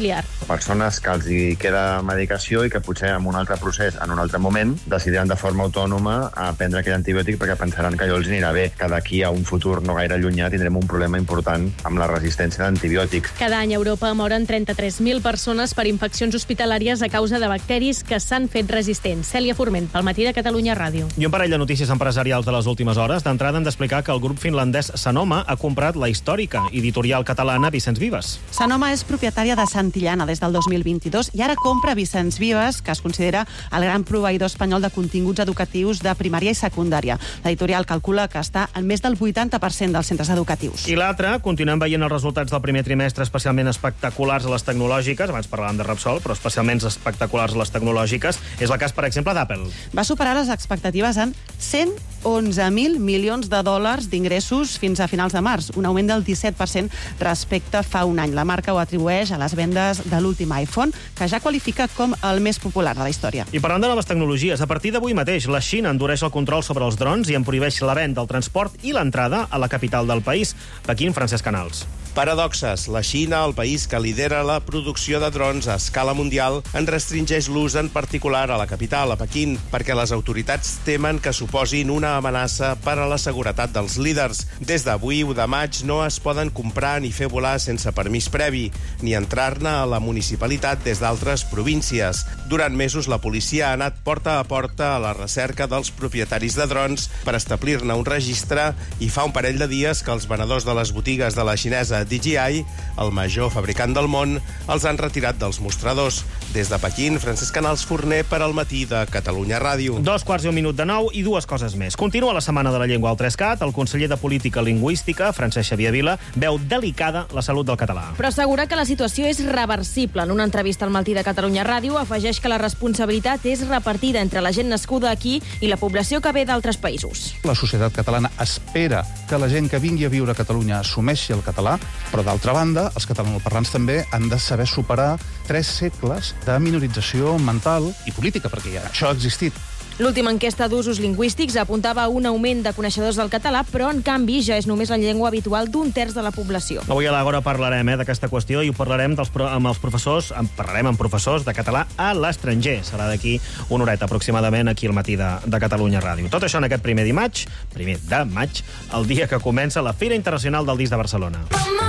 persones que els hi queda medicació i que potser en un altre procés, en un altre moment, decidiran de forma autònoma a prendre aquell antibiòtic perquè pensaran que allò els anirà bé, que d'aquí a un futur no gaire llunyà tindrem un problema important amb la resistència d'antibiòtics. Cada any a Europa moren trenta-tres mil persones per infeccions hospitalàries a causa de bacteris que s'han fet resistents. Cèlia Forment, pel Matí de Catalunya Ràdio. I un parell de notícies empresarials de les últimes hores. D'entrada hem d'explicar que el grup finlandès Sanoma ha comprat la històrica editorial catalana Vicenç Vives. Sanoma és propietària de Santillana des del dos mil vint-i-dos i ara compra Vicenç Vives, que es considera el gran proveïdor espanyol de continguts educatius de primària i secundària. L'editorial calcula que està en més del vuitanta per cent dels centres educatius. I l'altre, continuem veient els resultats del primer trimestre especialment espectaculars a les tecnològiques. Abans parlàvem de Repsol, però especialment espectaculars a les tecnològiques. És el cas, per exemple, d'Apple. Va superar les expectatives en cent onze mil milions de dòlars d'ingressos fins a finals de març, un augment del disset per cent respecte fa un any. La marca ho atribueix a les vendes de l'últim iPhone, que ja qualifica com el més popular de la història. I parlant de noves tecnologies, a partir d'avui mateix la Xina endureix el control sobre els drons i en prohibeix la venda, el transport i l'entrada a la capital del país. Pequín, Francesc Canals. Paradoxes. La Xina, el país que lidera la producció de drons a escala mundial, en restringeix l'ús en particular a la capital, a Pequín, perquè les autoritats temen que suposin una amenaça per a la seguretat dels líders. Des d'avui, u de maig, no es poden comprar ni fer volar sense permís previ, ni entrar-ne a la municipalitat des d'altres províncies. Durant mesos, la policia ha anat porta a porta a la recerca dels propietaris de drons per establir-ne un registre i fa un parell de dies que els venedors de les botigues de la xinesa D J I, el major fabricant del món, els han retirat dels mostradors. Des de Pequín, Francesc Canals Forner per al Matí de Catalunya Ràdio. Dos quarts i un minut de nou i dues coses més. Continua la Setmana de la Llengua al Trescat. El conseller de Política Lingüística, Francesc Xavier Vila, veu delicada la salut del català. Però assegura que la situació és reversible. En una entrevista al Matí de Catalunya Ràdio afegeix que la responsabilitat és repartida entre la gent nascuda aquí i la població que ve d'altres països. La societat catalana espera que la gent que vingui a viure a Catalunya assumeixi el català, però d'altra banda, els catalanoparlants també han de saber superar tres segles de minorització mental i política, perquè ja això ha existit. L'última enquesta d'usos lingüístics apuntava a un augment de coneixedors del català, però, en canvi, ja és només la llengua habitual d'un terç de la població. Avui a l'Agora parlarem eh, d'aquesta qüestió i ho parlarem dels, amb els professors, en parlarem amb professors de català a l'estranger. Serà d'aquí una horeta aproximadament aquí al Matí de, de Catalunya Ràdio. Tot això en aquest primer de maig, primer de maig, el dia que comença la Fira Internacional del Disc de Barcelona.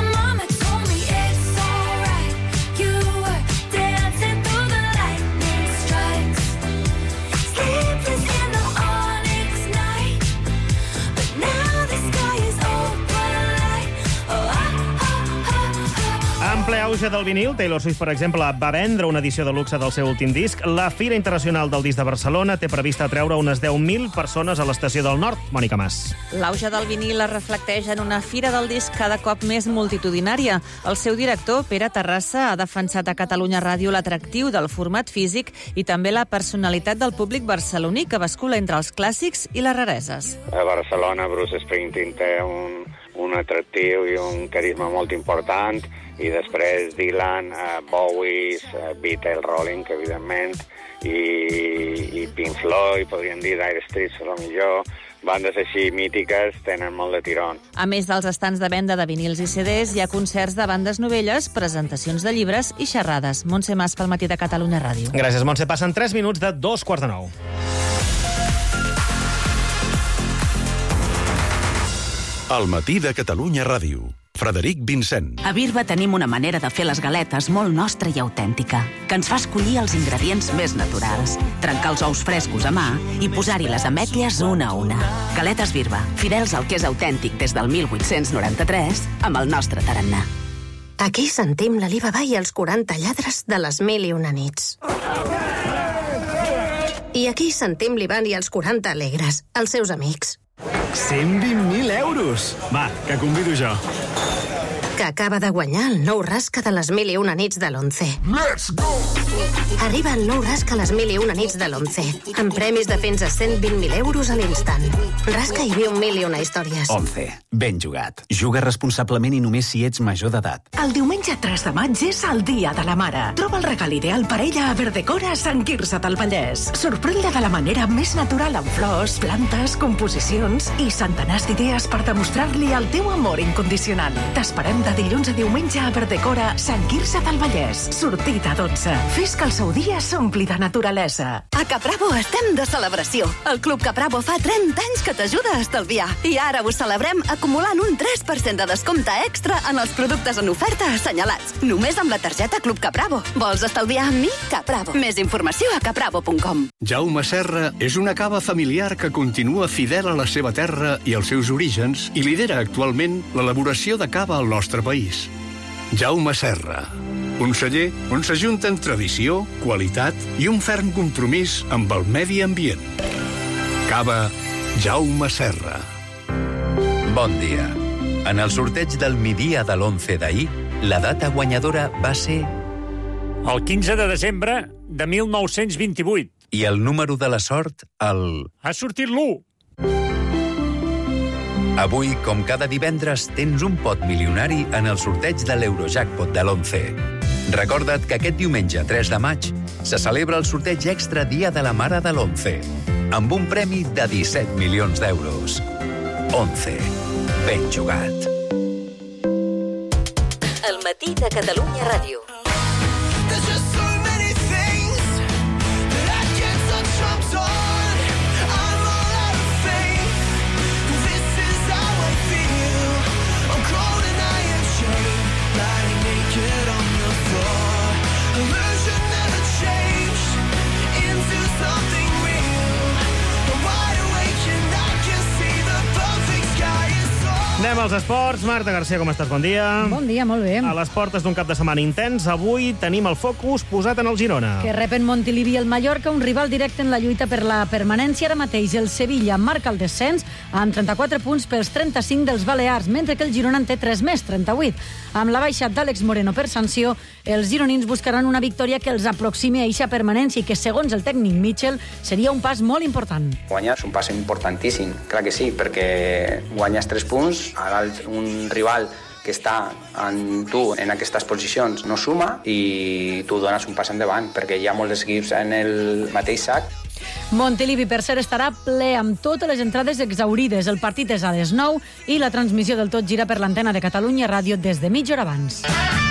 En ple auge del vinil, Taylor Swift, per exemple, va vendre una edició de luxe del seu últim disc. La Fira Internacional del Disc de Barcelona té prevista atreure unes deu mil persones a l'Estació del Nord. Mònica Mas. L'auge del vinil es reflecteix en una Fira del Disc cada cop més multitudinària. El seu director, Pere Terrassa, ha defensat a Catalunya Ràdio l'atractiu del format físic i també la personalitat del públic barceloní, que bascula entre els clàssics i les rareses. A Barcelona, Bruce Springsteen té un, un atractiu i un carisma molt important, i després Dylan, uh, Bowie, uh, Beatles, Rolling, que evidentment, i, i Pink Floyd, podríem dir Dire Straits, a lo millor, bandes així mítiques tenen molt de tirón. A més dels estants de venda de vinils i C Ds, hi ha concerts de bandes novelles, presentacions de llibres i xerrades. Montse Mas pel Matí de Catalunya Ràdio. Gràcies, Montse. Passen tres minuts de dos quarts de nou. Al Matí de Catalunya Ràdio. Frederic Vincent. A Birba tenim una manera de fer les galetes molt nostra i autèntica, que ens fa escollir els ingredients més naturals, trencar els ous frescos a mà i posar-hi les ametlles una a una. Galetes Birba, fidels al que és autèntic des del mil vuit-cents noranta-tres, amb el nostre tarannà. Aquí sentim l'Alibaba i els quaranta lladres de les mil i una nits. I aquí sentim l'Ivan i els quaranta alegres, els seus amics. cent vint mil euros! Va, que convido jo. Que acaba de guanyar el nou rasca de les mil i una nits de l'Once. Let's go! Arriba el nou Rasca a les mil i una nits de l'Once, amb premis de fins a cent vint mil euros a l'instant. Rasca i viu mil i una històries. Once. Ben jugat. Juga responsablement i només si ets major d'edat. El diumenge tres de maig és el Dia de la Mare. Troba el regal ideal per ella a Verdecora a Sant Quirze del Vallès. Sorprèn-la de la manera més natural amb flors, plantes, composicions i centenars d'idees per demostrar-li el teu amor incondicional. T'esperem de dilluns a diumenge a Verdecora, Sant Quirze del Vallès. Sortida dotze. Fes que el seu dia s'ompli de naturalesa. A Capravo estem de celebració. El Club Capravo fa trenta anys que t'ajuda a estalviar. I ara ho celebrem acumulant un tres per cent de descompte extra en els productes en oferta assenyalats. Només amb la targeta Club Capravo. Vols estalviar amb mi? Capravo. Més informació a capravo punt com. Jaume Serra és una cava familiar que continua fidel a la seva terra i als seus orígens i lidera actualment l'elaboració de cava al nostre país. Jaume Serra, un celler on s'ajunten tradició, qualitat i un ferm compromís amb el medi ambient. Cava Jaume Serra. Bon dia. En el sorteig del migdia de l'onze d'ahir, la data guanyadora va ser... El quinze de desembre de mil nou-cents vint-i-vuit. I el número de la sort, el... Ha sortit l'u. Avui, com cada divendres, tens un pot milionari en el sorteig de l'Eurojackpot de l'onze. Recorda't que aquest diumenge tres de maig se celebra el sorteig extra Dia de la Mare de l'onze, amb un premi de disset milions d'euros. onze. Ben jugat. El matí de Catalunya Ràdio. Anem als esports. Marta Garcia, com estàs? Bon dia. Bon dia, molt bé. A les portes d'un cap de setmana intens, avui tenim el focus posat en el Girona. Que repen Montilivi i el Mallorca, un rival directe en la lluita per la permanència. Ara mateix el Sevilla marca el descens amb trenta-quatre punts pels trenta-cinc dels Balears, mentre que el Girona en té tres més, trenta-vuit. Amb la baixa d'Àlex Moreno per sanció, els gironins buscaran una victòria que els aproximi a eixa permanència i que, segons el tècnic Mitchell, seria un pas molt important. Guanyar és un pas importantíssim, clar que sí, perquè guanyes tres punts, ara un rival que està en tu en aquestes posicions no suma i tu dones un pas endavant, perquè hi ha molts equips en el mateix sac. Montilivi, per cert, estarà ple amb totes les entrades exaurides. El partit és a les nou i la transmissió del Tot Gira per l'antena de Catalunya Ràdio des de mitja hora abans.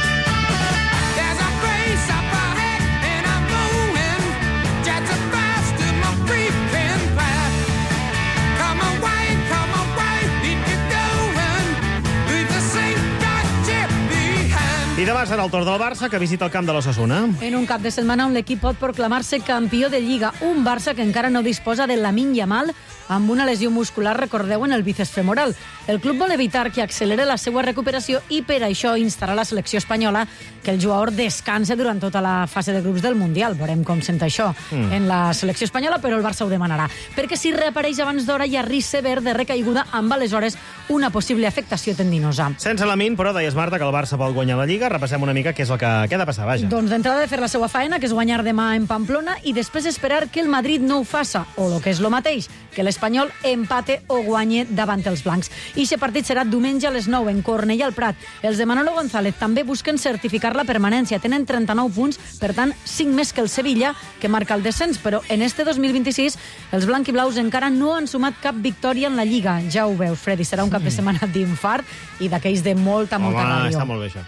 I demà serà el torn del Barça, que visita el camp de l'Osasuna. En un cap de setmana on l'equip pot proclamar-se campió de Lliga. Un Barça que encara no disposa de Lamine Yamal, amb una lesió muscular, recordeu, en el bíceps femoral. El club vol evitar que accelere la seva recuperació i per això instarà la selecció espanyola que el jugador descanse durant tota la fase de grups del Mundial. Veurem com sent això mm. en la selecció espanyola, però el Barça ho demanarà. Perquè si reapareix abans d'hora hi ha risc sever de recaiguda amb aleshores una possible afectació tendinosa. Sense Lamine, però deies, Marta, que el Barça vol guanyar la Lliga. Repassem una mica què és el que, què ha de passar, vaja. Doncs d'entrada de fer la seva faena, que és guanyar demà en Pamplona, i després esperar que el Madrid no ho faça, o el que és lo mateix, que l'Espanyol empate o guanye davant els blancs. I aquest partit serà diumenge a les nou en Cornellà al Prat. Els de Manolo González també busquen certificar la permanència. Tenen trenta-nou punts, per tant, cinc més que el Sevilla, que marca el descens, però en este dos mil vint-i-sis els blanquiblaus encara no han sumat cap victòria en la Lliga. Ja ho veus, Freddy, serà un cap de setmana d'infart i d'aquells de molta, molta Home, ràdio. Està molt bé, això.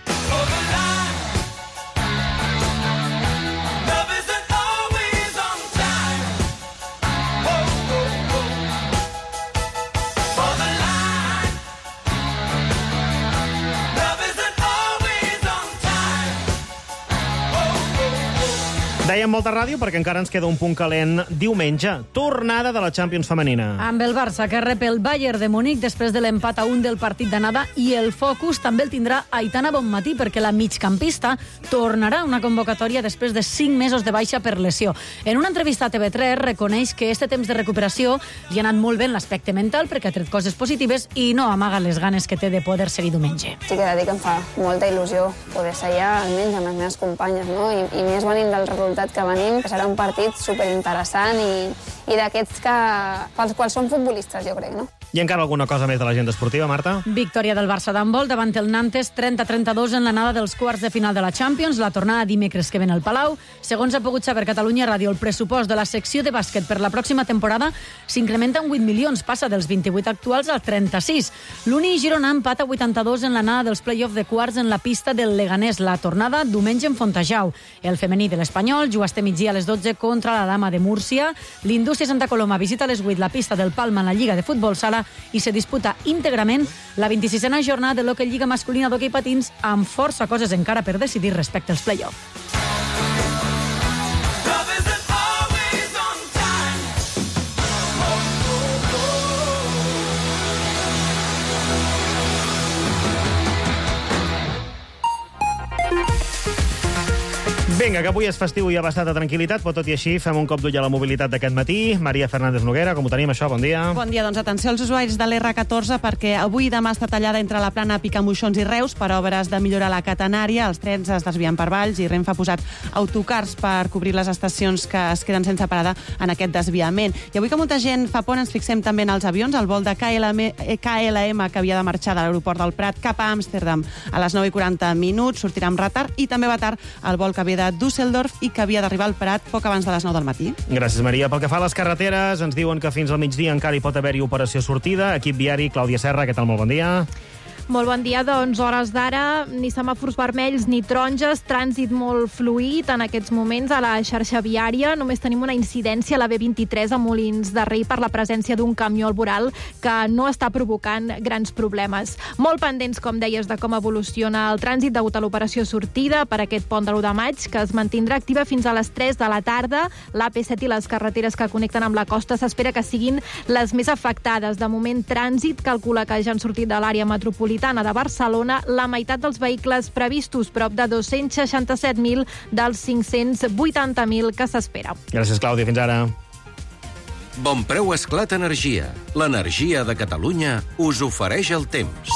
Dèiem molta ràdio perquè encara ens queda un punt calent. Diumenge, tornada de la Champions femenina. Amb el Barça, que rep el Bayern de Múnich després de l'empat a un del partit d'anada, i el focus també el tindrà Aitana Bonmatí, perquè la migcampista tornarà a una convocatòria després de cinc mesos de baixa per lesió. En una entrevista a T V tres reconeix que este temps de recuperació li ha anat molt bé en l'aspecte mental perquè ha tret coses positives i no amaga les ganes que té de poder ser-hi diumenge. Sí que he de dir que em fa molta il·lusió poder ser allà, almenys amb les meves companyes, no? I, i més venint del resultat que venim, que serà un partit superinteressant i, i d'aquests que, pels quals són futbolistes, jo crec, no? I encara alguna cosa més de l'agenda esportiva, Marta? Victòria del Barça d'handbol davant el Nantes, trenta a trenta-dos en l'anada dels quarts de final de la Champions, la tornada dimecres que ven al Palau. Segons ha pogut saber Catalunya Ràdio, el pressupost de la secció de bàsquet per la pròxima temporada s'incrementa en vuit milions, passa dels vint-i-vuit actuals als trenta-sis. L'Uni Girona empata vuitanta-dos en l'anada dels play-off de quarts en la pista del Leganés, la tornada diumenge en Fontajau. El femení de l'Espanyol juga este migdia a les dotze contra la Dama de Múrcia. L'Indústria Santa Coloma visita a les vuit la pista del Palma en la Lliga de Futbol Sala i se disputa íntegrament la vint-i-sisena jornada de l'Hockey Lliga masculina d'hoquei patins, amb força coses encara per decidir respecte als play-off. Vinga, que avui és festiu i hi ha bastanta tranquil·litat, però tot i així fem un cop d'ull a la mobilitat d'aquest matí. Maria Fernández Noguera, com ho tenim, això? Bon dia. Bon dia, doncs atenció als usuaris de l'R catorze perquè avui i demà està tallada entre la plana Picamoixons i Reus per obres de millorar la catenària. Els trens es desvien per Valls i Renfe ha posat autocars per cobrir les estacions que es queden sense parada en aquest desviament. I avui que molta gent fa pont ens fixem també en els avions. El vol de K L M, K L M que havia de marxar de l'aeroport del Prat cap a Amsterdam a les nou i quaranta minuts sortirà amb retard, i també va tard el vol que havia de Düsseldorf i que havia d'arribar al Prat poc abans de les nou del matí. Gràcies, Maria. Pel que fa a les carreteres, ens diuen que fins al migdia encara hi pot haver-hi operació sortida. Equip viari, Clàudia Serra, què tal? Molt bon dia. Molt bon dia, doncs, hores d'ara, ni semàfors vermells ni taronges, trànsit molt fluid en aquests moments a la xarxa viària. Només tenim una incidència a la B vint-i-tres a Molins de Rei per la presència d'un camió al voral que no està provocant grans problemes. Molt pendents, com deies, de com evoluciona el trànsit degut a l'operació sortida per aquest pont de l'u de maig, que es mantindrà activa fins a les tres de la tarda. L'A P set i les carreteres que connecten amb la costa s'espera que siguin les més afectades. De moment, trànsit calcula que ja han sortit de l'àrea metropolitana de Barcelona la meitat dels vehicles previstos, prop de dos-cents seixanta-set mil dels cinc-cents vuitanta mil que s'espera. Gràcies, Clàudia. Fins ara. Bon preu Esclat Energia. L'energia de Catalunya us ofereix el temps.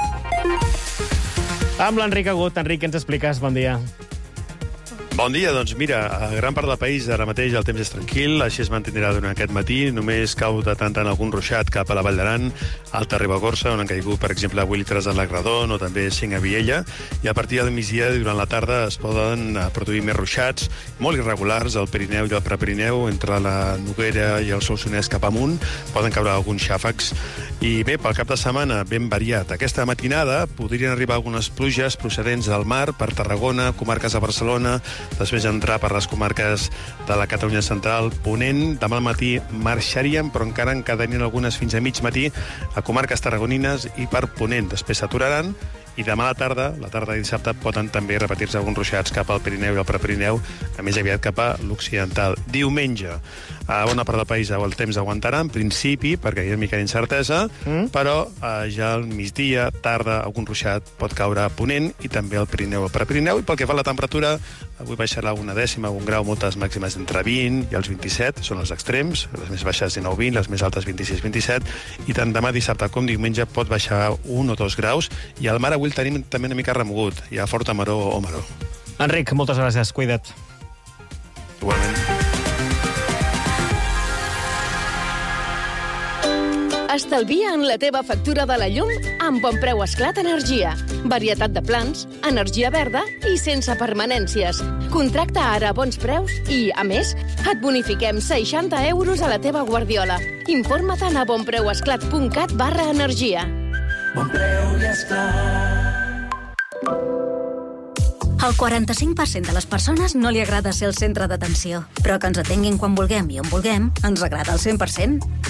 Amb l'Enric Agut. Enric, què ens expliques? Bon dia. Bon dia, doncs mira, a gran part del país ara mateix el temps és tranquil, així es mantindrà durant aquest matí, només cau de tant en algun ruixat cap a la Vall d'Aran, Alta Ribagorça, on han caigut, per exemple, vuit litres a l'Agradon o també cinc a Viella, i a partir del migdia i durant la tarda es poden produir més ruixats, molt irregulars, al Pirineu i al Prepirineu, entre la Noguera i el Solsonès cap amunt, poden caure alguns xàfecs. I bé, pel cap de setmana, ben variat. Aquesta matinada podrien arribar algunes pluges procedents del mar per Tarragona, comarques de Barcelona, després entrar per les comarques de la Catalunya central, Ponent. Demà al matí marxarien, però encara en quedarien algunes fins a mig matí a comarques tarragonines i per Ponent. Després s'aturaran i demà a la tarda, la tarda de dissabte, poden també repetir-se alguns ruixats cap al Pirineu i al Prepirineu, a més aviat cap a l'occidental. Diumenge, a bona part del país el temps aguantarà, en principi, perquè hi ha una mica d'incertesa, mm. però eh, ja al migdia, tarda, algun ruixat pot caure a Ponent i també al Pirineu i al Prepirineu. I pel que fa a la temperatura, avui baixarà una dècima, un grau, moltes màximes entre vint i els vint-i-set, són els extrems, les més baixes dinou vint, les més altes vint-i-sis vint-i-set, i tant demà dissabte com diumenge pot baixar un o dos graus, i al mar avui el tenim també una mica remogut, hi ha forta maró o maró. Enric, moltes gràcies, cuida't. Igualment. Estalvia en la teva factura de la llum amb Bon Preu Esclat Energia. Varietat de plans, energia verda i sense permanències. Contracta ara a bons preus i, a més, et bonifiquem seixanta euros a la teva guardiola. Informa't a bonpreuesclat punt cat barra energia. Bon Preu i Esclat. Al quaranta-cinc per cent de les persones no li agrada ser el centre d'atenció, però que ens atenguin quan vulguem i on vulguem ens agrada al cent per cent.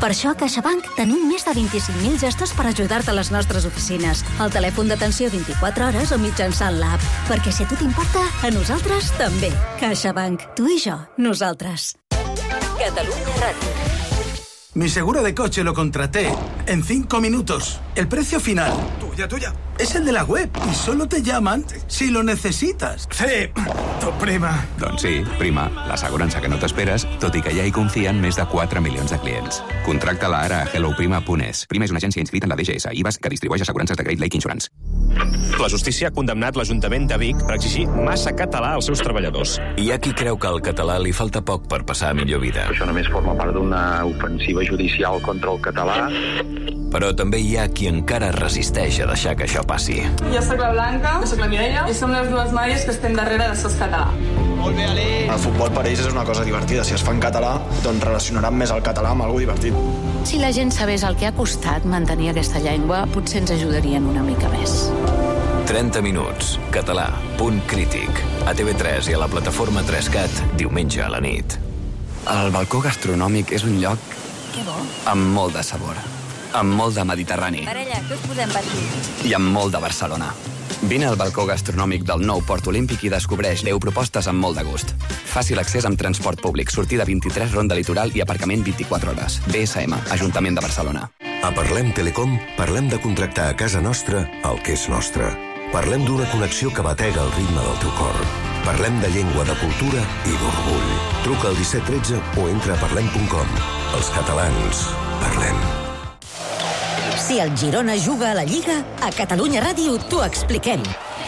Per això a CaixaBank tenim més de vint-i-cinc mil gestors per ajudar-te a les nostres oficines, al telèfon d'atenció vint-i-quatre hores o mitjançant l'app. Perquè si a tu t'importa, a nosaltres també. CaixaBank. Tu i jo. Nosaltres. Catalunya Radio. Mi seguro de coche lo contraté en cinco minutos. El precio final, tuya, tuya, es el de la web y solo te llaman si lo necesitas. Sí, tu prima. Doncs sí, prima, l'assegurança que no t'esperes, tot i que ja hi confien més de quatre milions de clients. Contracta-la ara a hello prima punt es. Prima és una agència inscrita en la D G S i I V A S que distribueix assegurances de Great Lake Insurance. La justícia ha condemnat l'Ajuntament de Vic per exigir massa català als seus treballadors. Hi ha qui creu que al català li falta poc per passar a millor vida. Això només forma part d'una ofensiva judicial contra el català. Però també hi ha qui encara resisteix a deixar que això passi. Jo sóc la Blanca, jo sóc la Mireia, i som les dues noies que estem darrere de Sos Català. Molt bé, Ale. El futbol per ells és una cosa divertida. Si es fa en català, doncs relacionaran més el català amb alguna divertit. Si la gent sabés el que ha costat mantenir aquesta llengua, potser ens ajudarien una mica més. trenta minuts, català, punt crític, a T V tres i a la plataforma tres cat, diumenge a la nit. El balcó gastronòmic és un lloc Que bo. amb molt de sabor, amb molt de mediterrani Parella, què us podem patir? i amb molt de Barcelona. Vine al balcó gastronòmic del nou Port Olímpic i descobreix deu propostes amb molt de gust. Fàcil accés amb transport públic, sortida vint-i-tres, ronda litoral i aparcament vint-i-quatre hores. B S M, Ajuntament de Barcelona. A Parlem Telecom parlem de contractar a casa nostra el que és nostre. Parlem d'una connexió que batega el ritme del teu cor. Parlem de llengua, de cultura i d'orgull. Truca al disset tretze o entra a parlem punt com. Els catalans, parlem. Si el Girona juga a la Lliga, a Catalunya Ràdio t'ho expliquem.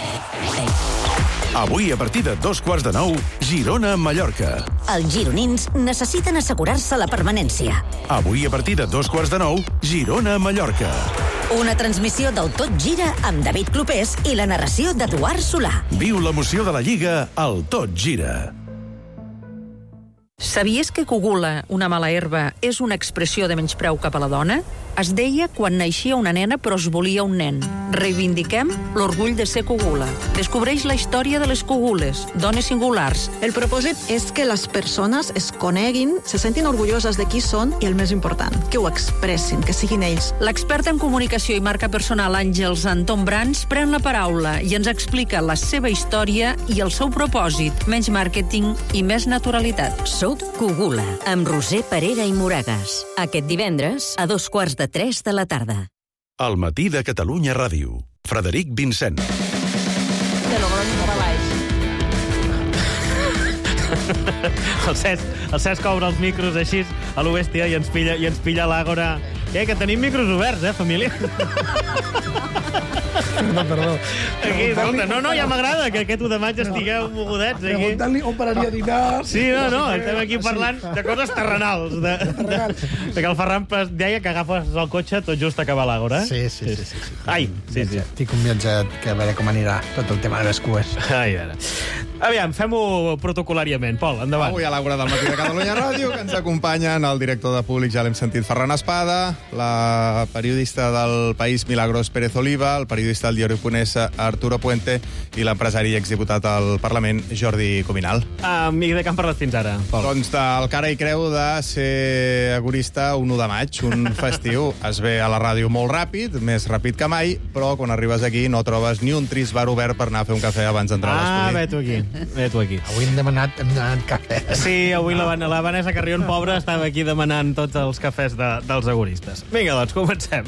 Avui, a partir de dos quarts de nou, Girona-Mallorca. Els gironins necessiten assegurar-se la permanència. Avui, a partir de dos quarts de nou, Girona-Mallorca. Una transmissió del Tot Gira amb David Clopés i la narració d'Eduard Solà. Viu l'emoció de la Lliga al Tot Gira. Sabies que cogula, una mala herba, és una expressió de menyspreu cap a la dona? Es deia quan naixia una nena però es volia un nen. Reivindiquem l'orgull de ser cogula. Descobreix la història de les cogules, dones singulars. El propòsit és que les persones es coneguin, se sentin orgulloses de qui són i, el més important, que ho expressin, que siguin ells. L'experta en comunicació i marca personal Àngels Anton Brans pren la paraula i ens explica la seva història i el seu propòsit. Menys màrqueting i més naturalitat. Soc Cogula, amb Roser Parera i Moragas. Aquest divendres, a dos quarts de tres de la tarda. Al matí de Catalunya Ràdio. Frederic Vincent. El Cesc, el Cesc obre els micros així a lo bèstia i ens pilla, i ens pilla l'àgora. Què, que tenim micros oberts, eh, família? No, perdó. Aquí, escolta, no, no, ja m'agrada que aquest u de maig estigueu mogudets. Aquí. Preguntant-li on pararia a dinar... Sí, no, no, estem aquí parlant de coses terrenals. De, de, de que el Ferran deia que agafes el cotxe tot just a acabar l'àgora, eh? Sí, sí, sí. sí, sí. Ai, sí, sí. Estic un viatget que a veure com anirà tot el tema de les cues. Ai, ara. Aviam, fem-ho protocolàriament. Pol, endavant. Avui a l'Àgora del matí de Catalunya Ràdio, que ens acompanyen el director de Públic, ja l'hem sentit, Ferran Espada, la periodista del País, Milagros Pérez Oliva, el periodista del Diari Punès, Arturo Puente, i l'empresari i exdiputat al Parlament, Jordi Cuminal. Um, I de què han parlat fins ara, Pol? Doncs del cara i creu de ser agorista un u de maig, un festiu. Es ve a la ràdio molt ràpid, més ràpid que mai, però quan arribes aquí no trobes ni un trist bar obert per anar a fer un cafè abans d'entrar a l'estudi. Ah, ve tu aquí. Ve tu aquí. Avui hem demanat, hem demanat cafè. Sí, avui la, la Vanessa Carrion, pobra, estava aquí demanant tots els cafès de, dels agoristes. Vinga, doncs, comencem.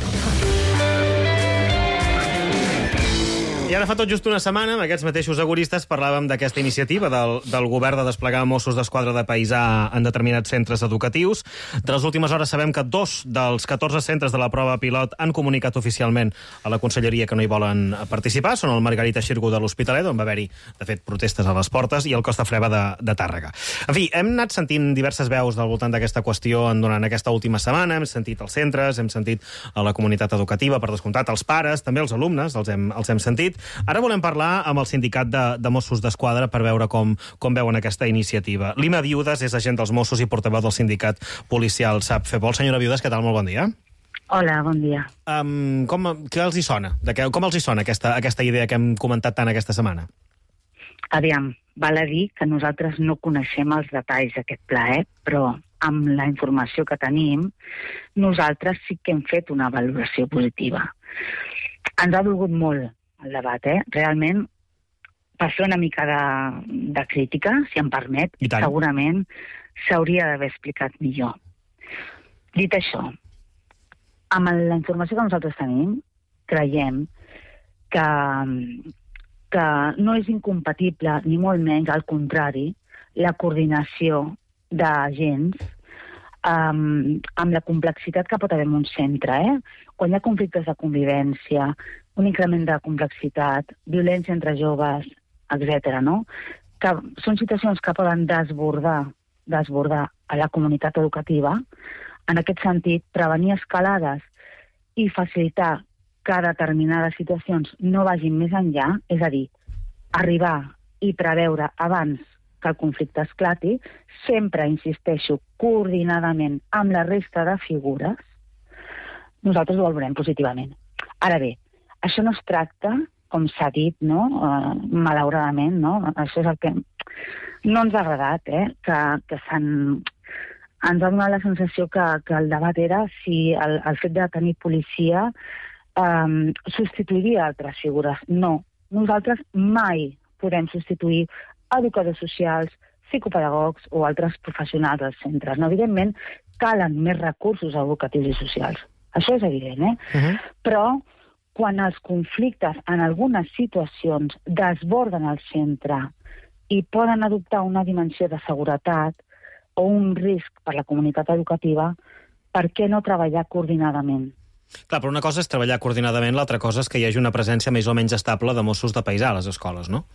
I ara fa tot just una setmana, amb aquests mateixos agoristes, parlàvem d'aquesta iniciativa del, del govern de desplegar Mossos d'Esquadra de paisà en determinats centres educatius. De les últimes hores sabem que dos dels catorze centres de la prova pilot han comunicat oficialment a la Conselleria que no hi volen participar. Són el Margarita Xirgu de l'Hospitalet, on va haver-hi, de fet, protestes a les portes, i el Costa Freda de, de Tàrrega. En fi, hem anat sentint diverses veus del voltant d'aquesta qüestió durant aquesta última setmana. Hem sentit els centres, hem sentit a la comunitat educativa, per descomptat, els pares, també els alumnes, els hem, els hem sentit. Ara volem parlar amb el sindicat de, de Mossos d'Esquadra per veure com, com veuen aquesta iniciativa. Lima Viudes és agent dels Mossos i portaveu del sindicat policial S A P FEPOL. Senyora Viudes, què tal? Molt bon dia. Hola, bon dia. Um, com, què els hi sona? De què, com els hi sona aquesta, aquesta idea que hem comentat tant aquesta setmana? Aviam, val a dir que nosaltres no coneixem els detalls d'aquest pla, eh? Però amb la informació que tenim, nosaltres sí que hem fet una valoració positiva. Ens ha dolgut molt el debat, eh? Realment, per fer una mica de, de crítica, si em permet, segurament s'hauria d'haver explicat millor. Dit això, amb la informació que nosaltres tenim, creiem que, que no és incompatible, ni molt menys, al contrari, la coordinació d'agents um, amb la complexitat que pot haver en un centre. Eh? Quan hi ha conflictes de convivència, un increment de complexitat, violència entre joves, etcètera, no? Que són situacions que poden desbordar, desbordar a la comunitat educativa. En aquest sentit, prevenir escalades i facilitar que determinades situacions no vagin més enllà, és a dir, arribar i preveure abans que el conflicte esclati, sempre, insisteixo, coordinadament amb la resta de figures, nosaltres ho valorem positivament. Ara bé, això no es tracta, com s'ha dit, no? Uh, malauradament, no? Això és el que no ens ha agradat, eh? que, que s'han... ens ha donat la sensació que, que el debat era si el, el fet de tenir policia um, substituiria altres figures. No, nosaltres mai podem substituir educadors socials, psicopedagogs o altres professionals dels centres. No, evidentment, calen més recursos educatius i socials. Això és evident, eh? Uh-huh. Però quan els conflictes en algunes situacions desborden el centre i poden adoptar una dimensió de seguretat o un risc per la comunitat educativa, per què no treballar coordinadament? Clar, però una cosa és treballar coordinadament, l'altra cosa és que hi hagi una presència més o menys estable de Mossos de paisà a les escoles, no?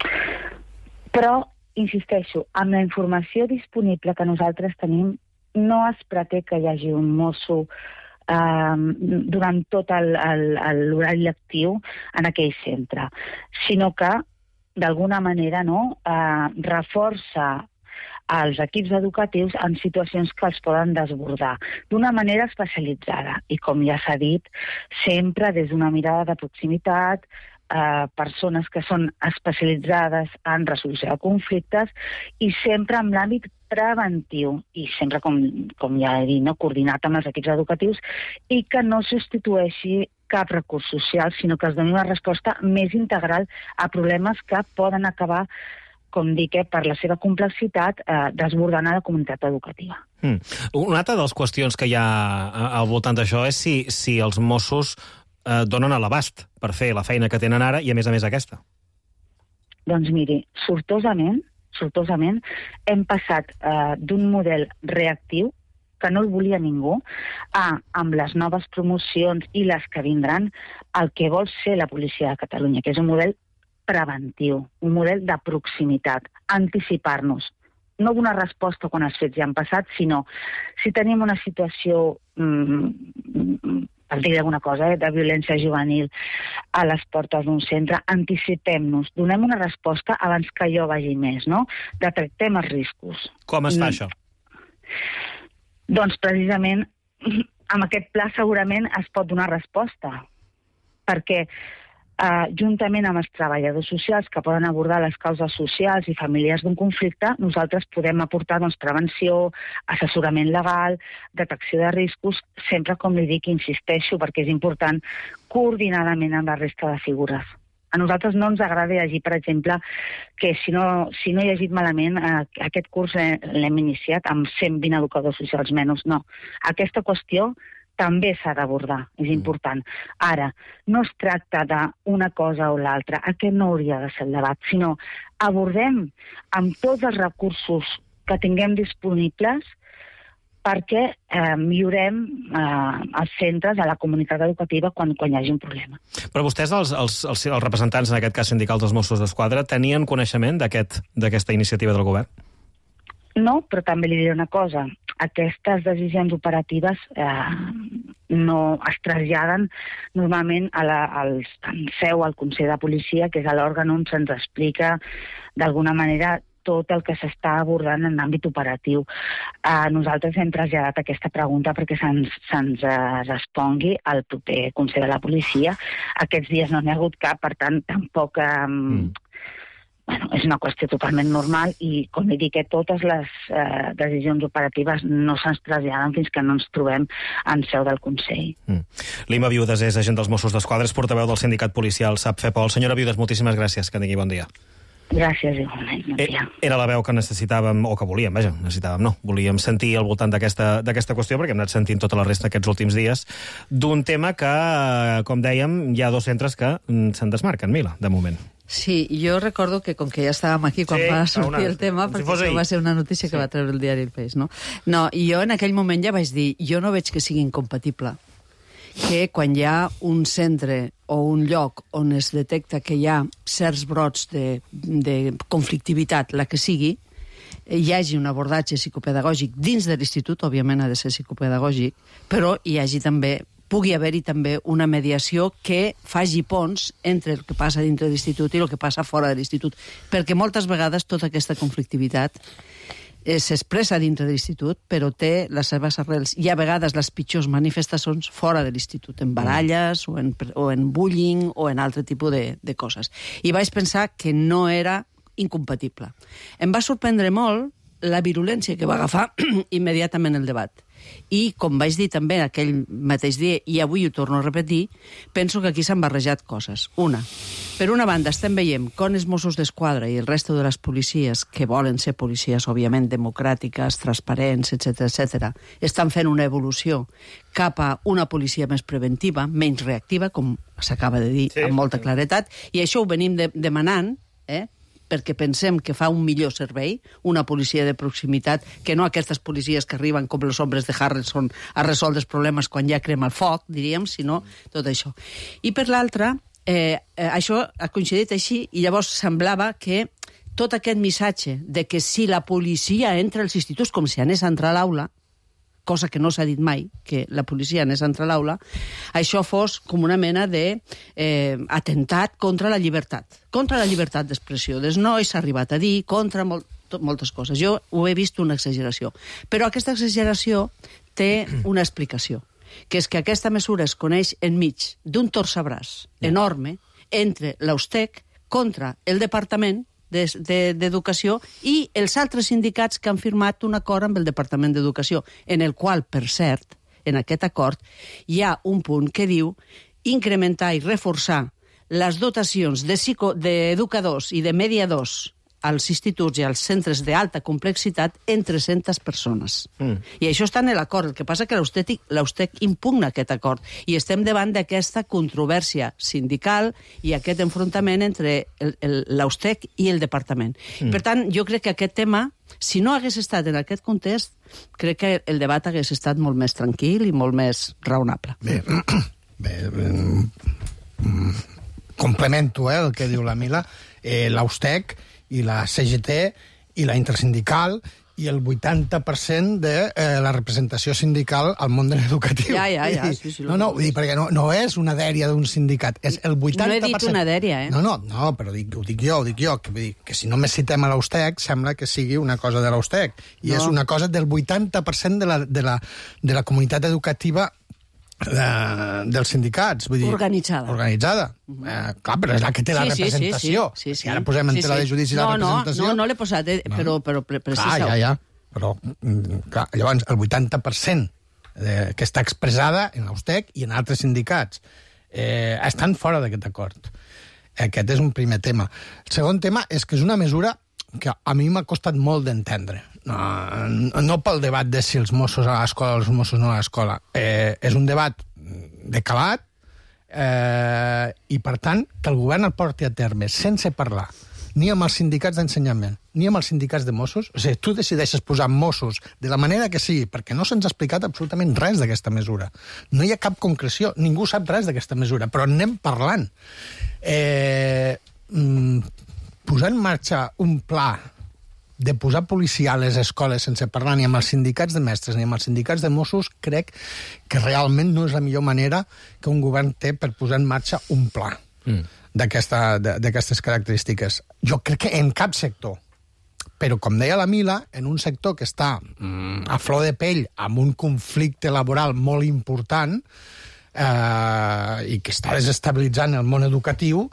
Però, insisteixo, amb la informació disponible que nosaltres tenim, no es pretén que hi hagi un mosso Uh, durant tot l'horari lectiu en aquell centre, sinó que, d'alguna manera, no, uh, reforça els equips educatius en situacions que els poden desbordar, d'una manera especialitzada. I, com ja s'ha dit, sempre des d'una mirada de proximitat, eh, persones que són especialitzades en resolució de conflictes i sempre en l'àmbit preventiu i sempre, com, com ja he dit, no, coordinat amb els equips educatius i que no substitueixi cap recurs social, sinó que es doni una resposta més integral a problemes que poden acabar, com dic, eh, per la seva complexitat, eh, desbordant a la comunitat educativa. Mm. Una altra de les qüestions que hi ha al voltant d'això és si, si els Mossos eh, donen a l'abast per fer la feina que tenen ara i, a més a més, aquesta. Doncs miri, sortosament, sortosament hem passat eh, d'un model reactiu que no el volia ningú, a, amb les noves promocions i les que vindran, el que vol ser la policia de Catalunya, que és un model preventiu, un model de proximitat, anticipar-nos. No donar resposta quan els fets ja han passat, sinó si tenim una situació, mm, per dir alguna cosa, eh, de violència juvenil a les portes d'un centre, anticipem-nos, donem una resposta abans que allò vagi més, no? Detectem els riscos. Com es fa mm. això? Doncs precisament amb aquest pla segurament es pot donar resposta, perquè eh, juntament amb els treballadors socials que poden abordar les causes socials i familiars d'un conflicte, nosaltres podem aportar doncs, prevenció, assessorament legal, detecció de riscos, sempre, com li dic, insisteixo, perquè és important, coordinadament amb la resta de figures. A nosaltres no ens agrada llegir, per exemple, que si no, si no he llegit malament, eh, aquest curs eh, l'hem iniciat amb cent vint educadors socials menys. No, aquesta qüestió també s'ha d'abordar, és important. Ara, no es tracta d'una cosa o l'altra, aquest no hauria de ser el debat, sinó abordem amb tots els recursos que tinguem disponibles perquè eh, millorem eh, els centres a la comunitat educativa quan, quan hi hagi un problema. Però vostès, els, els, els, els representants, en aquest cas sindicals dels Mossos d'Esquadra, tenien coneixement d'aquesta aquest, iniciativa del govern? No, però també li diré una cosa. Aquestes decisions operatives eh, no es traslladen normalment a la, als, en seu al Consell de Policia, que és l'òrgan on se'ns explica d'alguna manera tot el que s'està abordant en l'àmbit operatiu. Uh, nosaltres hem traslladat aquesta pregunta perquè se'ns se uh, respongui al proper Consell de la Policia. Aquests dies no n'hi ha hagut cap, per tant, tampoc um, mm. bueno, és una qüestió totalment normal i, com he dit, que totes les eh, decisions operatives no se'ns traslladen fins que no ens trobem en seu del Consell. Mm. Lima Viudes és agent dels Mossos d'Esquadra, és portaveu del sindicat policial SAPFEPOL. Senyora Viudes, moltíssimes gràcies, que tingui bon dia. Gràcies, igualment. Bon dia. Era la veu que necessitàvem, o que volíem, vaja, necessitàvem, no, volíem sentir al voltant d'aquesta d'aquesta qüestió, perquè hem anat sentint tota la resta aquests últims dies, d'un tema que, com dèiem, hi ha dos centres que se'n desmarquen, Mila, de moment. Sí, jo recordo que com que ja estàvem aquí quan sí, va sortir una, el tema, perquè si això va ser una notícia que sí. va treure el diari El País, no? No, i jo en aquell moment ja vaig dir, jo no veig que sigui incompatible, que quan hi ha un centre o un lloc on es detecta que hi ha certs brots de, de conflictivitat, la que sigui, hi hagi un abordatge psicopedagògic dins de l'institut, òbviament ha de ser psicopedagògic, però hi hagi també pugui haver-hi també una mediació que faci ponts entre el que passa dintre de l'institut i el que passa fora de l'institut. Perquè moltes vegades tota aquesta conflictivitat eh, s'expressa dintre de l'institut, però té les seves arrels. Hi ha a vegades les pitjors manifestacions fora de l'institut, en baralles o en, o en bullying o en altre tipus de, de coses. I vaig pensar que no era incompatible. Em va sorprendre molt la virulència que va agafar immediatament el debat. I, com vaig dir també aquell mateix dia, i avui ho torno a repetir, penso que aquí s'han barrejat coses. Una, per una banda, estem veient com els Mossos d'Esquadra i el resto de les policies, que volen ser policies, òbviament, democràtiques, transparents, etcètera, etcètera, estan fent una evolució cap a una policia més preventiva, menys reactiva, com s'acaba de dir sí, amb molta claretat, i això ho venim de demanant, eh?, perquè pensem que fa un millor servei, una policia de proximitat, que no aquestes policies que arriben com les ombres de Harrelson a resoldre els problemes quan ja crema el foc, diríem, sinó tot això. I per l'altra, eh, eh, això ha coincidit així, i llavors semblava que tot aquest missatge de que si la policia entra als instituts com si anés a entrar a l'aula, cosa que no s'ha dit mai, que la policia anés a entrar a l'aula, això fos com una mena de eh, atemptat contra la llibertat, contra la llibertat d'expressió. Des no s'ha arribat a dir, contra molt, tot, moltes coses. Jo ho he vist una exageració. Però aquesta exageració té una explicació, que és que aquesta mesura es coneix enmig d'un torçabràs enorme entre l'Austec contra el Departament d'Educació i els altres sindicats que han firmat un acord amb el Departament d'Educació, en el qual, per cert, en aquest acord, hi ha un punt que diu incrementar i reforçar les dotacions d'educadors i de mediadors als instituts i als centres d'alta complexitat en tres-centes persones. Mm. I això està en l'acord. El que passa que l'Austec impugna aquest acord i estem davant d'aquesta controvèrsia sindical i aquest enfrontament entre l'Austec i el departament. Mm. Per tant, jo crec que aquest tema, si no hagués estat en aquest context, crec que el debat hagués estat molt més tranquil i molt més raonable. Bé, bé complemento eh, el que diu la Mila. Eh, L'Austec i la C G T i la intersindical i el vuitanta per cent de eh, la representació sindical al món de l'educatiu. Ja, ja, ja. Sí, sí, no, no, vull dir, perquè no, no és una dèria d'un sindicat, és el vuitanta per cent. No he dit una dèria, eh? No, no, no, però dic, ho dic jo, ho dic jo, que, vull dir, que si només citem a l'Austec, sembla que sigui una cosa de l'Austec, i no. És una cosa del vuitanta per cent de la, de la, de la comunitat educativa De, dels sindicats, vull dir... Organitzada. Organitzada. Uh-huh. Eh, clar, però és la que té la sí, representació. Sí, sí, sí, sí. I ara posem en sí, tela sí. de judici no, la representació. No, no, no l'he posat, eh, però, però precisa-ho. Clar, ja, ja. Però, clar, llavors, el vuitanta per cent eh, que està expressada en l'Austec i en altres sindicats eh, estan fora d'aquest acord. Aquest és un primer tema. El segon tema és que és una mesura que a mi m'ha costat molt d'entendre. No, no pel debat de si els Mossos a l'escola o els Mossos no a l'escola. Eh, és un debat de calat eh, i, per tant, que el govern el porti a terme sense parlar ni amb els sindicats d'ensenyament ni amb els sindicats de Mossos. O sigui, tu decideixes posar Mossos de la manera que sigui, perquè no se'ns ha explicat absolutament res d'aquesta mesura. No hi ha cap concreció, ningú sap res d'aquesta mesura, però anem parlant. Eh, mm, posar en marxa un pla de posar policia a les escoles sense parlar ni amb els sindicats de mestres ni amb els sindicats de Mossos, crec que realment no és la millor manera que un govern té per posar en marxa un pla mm. d'aquestes característiques. Jo crec que en cap sector. Però, com deia la Mila, en un sector que està mm, a flor de pell amb un conflicte laboral molt important eh, i que està desestabilitzant el món educatiu,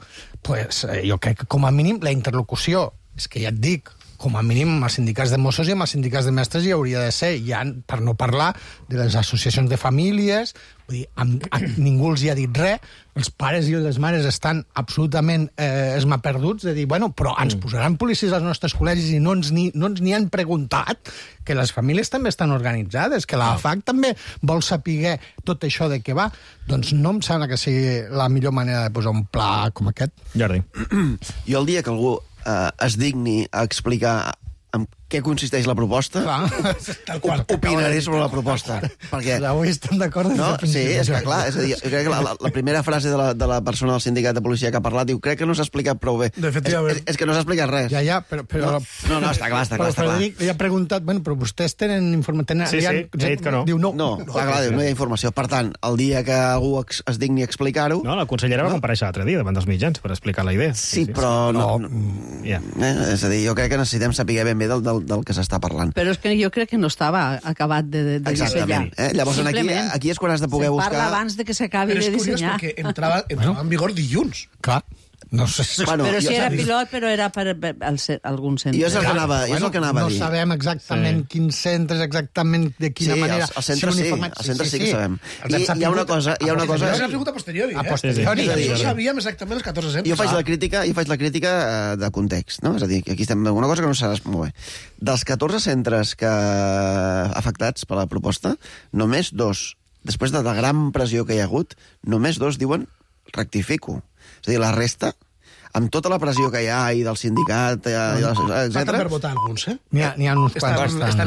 pues, jo crec que com a mínim la interlocució, és que ja et dic, com a mínim amb els sindicats de Mossos i amb els sindicats de mestres hi hauria de ser, ja per no parlar de les associacions de famílies, vull dir, amb, amb, ningú els hi ha dit res, els pares i les mares estan absolutament eh, esmaperduts de dir, bueno, però ens posaran policies als nostres col·legis i no ens ni, no ens ni han preguntat, que les famílies també estan organitzades, que la A F A C també vol saber tot això de què va. Doncs no em sembla que sigui la millor manera de posar un pla com aquest. Jordi. Jo el dia que algú eh, es digni a explicar en què consisteix la proposta, tal qual, opinaré sobre la proposta. Perquè... Avui estem d'acord. No? Sí, és que clar, és a dir, jo crec que la, la primera frase de la, de la persona del sindicat de policia que ha parlat diu, crec que no s'ha explicat prou bé. És, és, és que no s'ha explicat res. Ja, ja, però... però no, no, no, està clar, està clar. Però Frederic li ha preguntat, bueno, però vostès tenen informació... Sí, sí, he dit que no. Diu no. No, clar, clar, diu, no hi ha informació. Per tant, el dia que algú ex, es digni a explicar-ho... No, la consellera va comparèixer l'altre dia davant dels mitjans per explicar la idea. Sí, sí, però... No, no, yeah. eh, és a dir, jo crec que necessitem saber ben bé del, del, del que s'està parlant. Però és que jo crec que no estava acabat de, de, de dissenyar. Eh? Llavors, aquí, aquí és quan has de poder buscar... Se parla abans de que s'acabi de dissenyar. Però és curiós perquè entrava, entrava en vigor dilluns. Clar. No sé. Bueno, però si era pilot, però era per, per, per algun centre. I és el que anava, bueno, és el que anava no a dir. No sabem exactament sí. quins centres, exactament de quina sí, manera... Els, els centres sí, els centres sí, sí, sí que sabem. I hi ha una cosa... Hi ha una cosa... És una pregunta a posteriori, eh? A posteriori. Sí, sí, sí. No sabíem exactament els catorze centres. Jo faig la crítica, jo faig la crítica de context, no? És a dir, que aquí estem en una cosa que no s'ha molt bé. Dels catorze centres que afectats per la proposta, només dos, després de la gran pressió que hi ha hagut, només dos diuen rectifico. És a dir, la resta... amb tota la pressió que hi ha i del sindicat, etcètera. Falta per votar alguns, eh? N'hi ha, ha uns quants. Estan, estan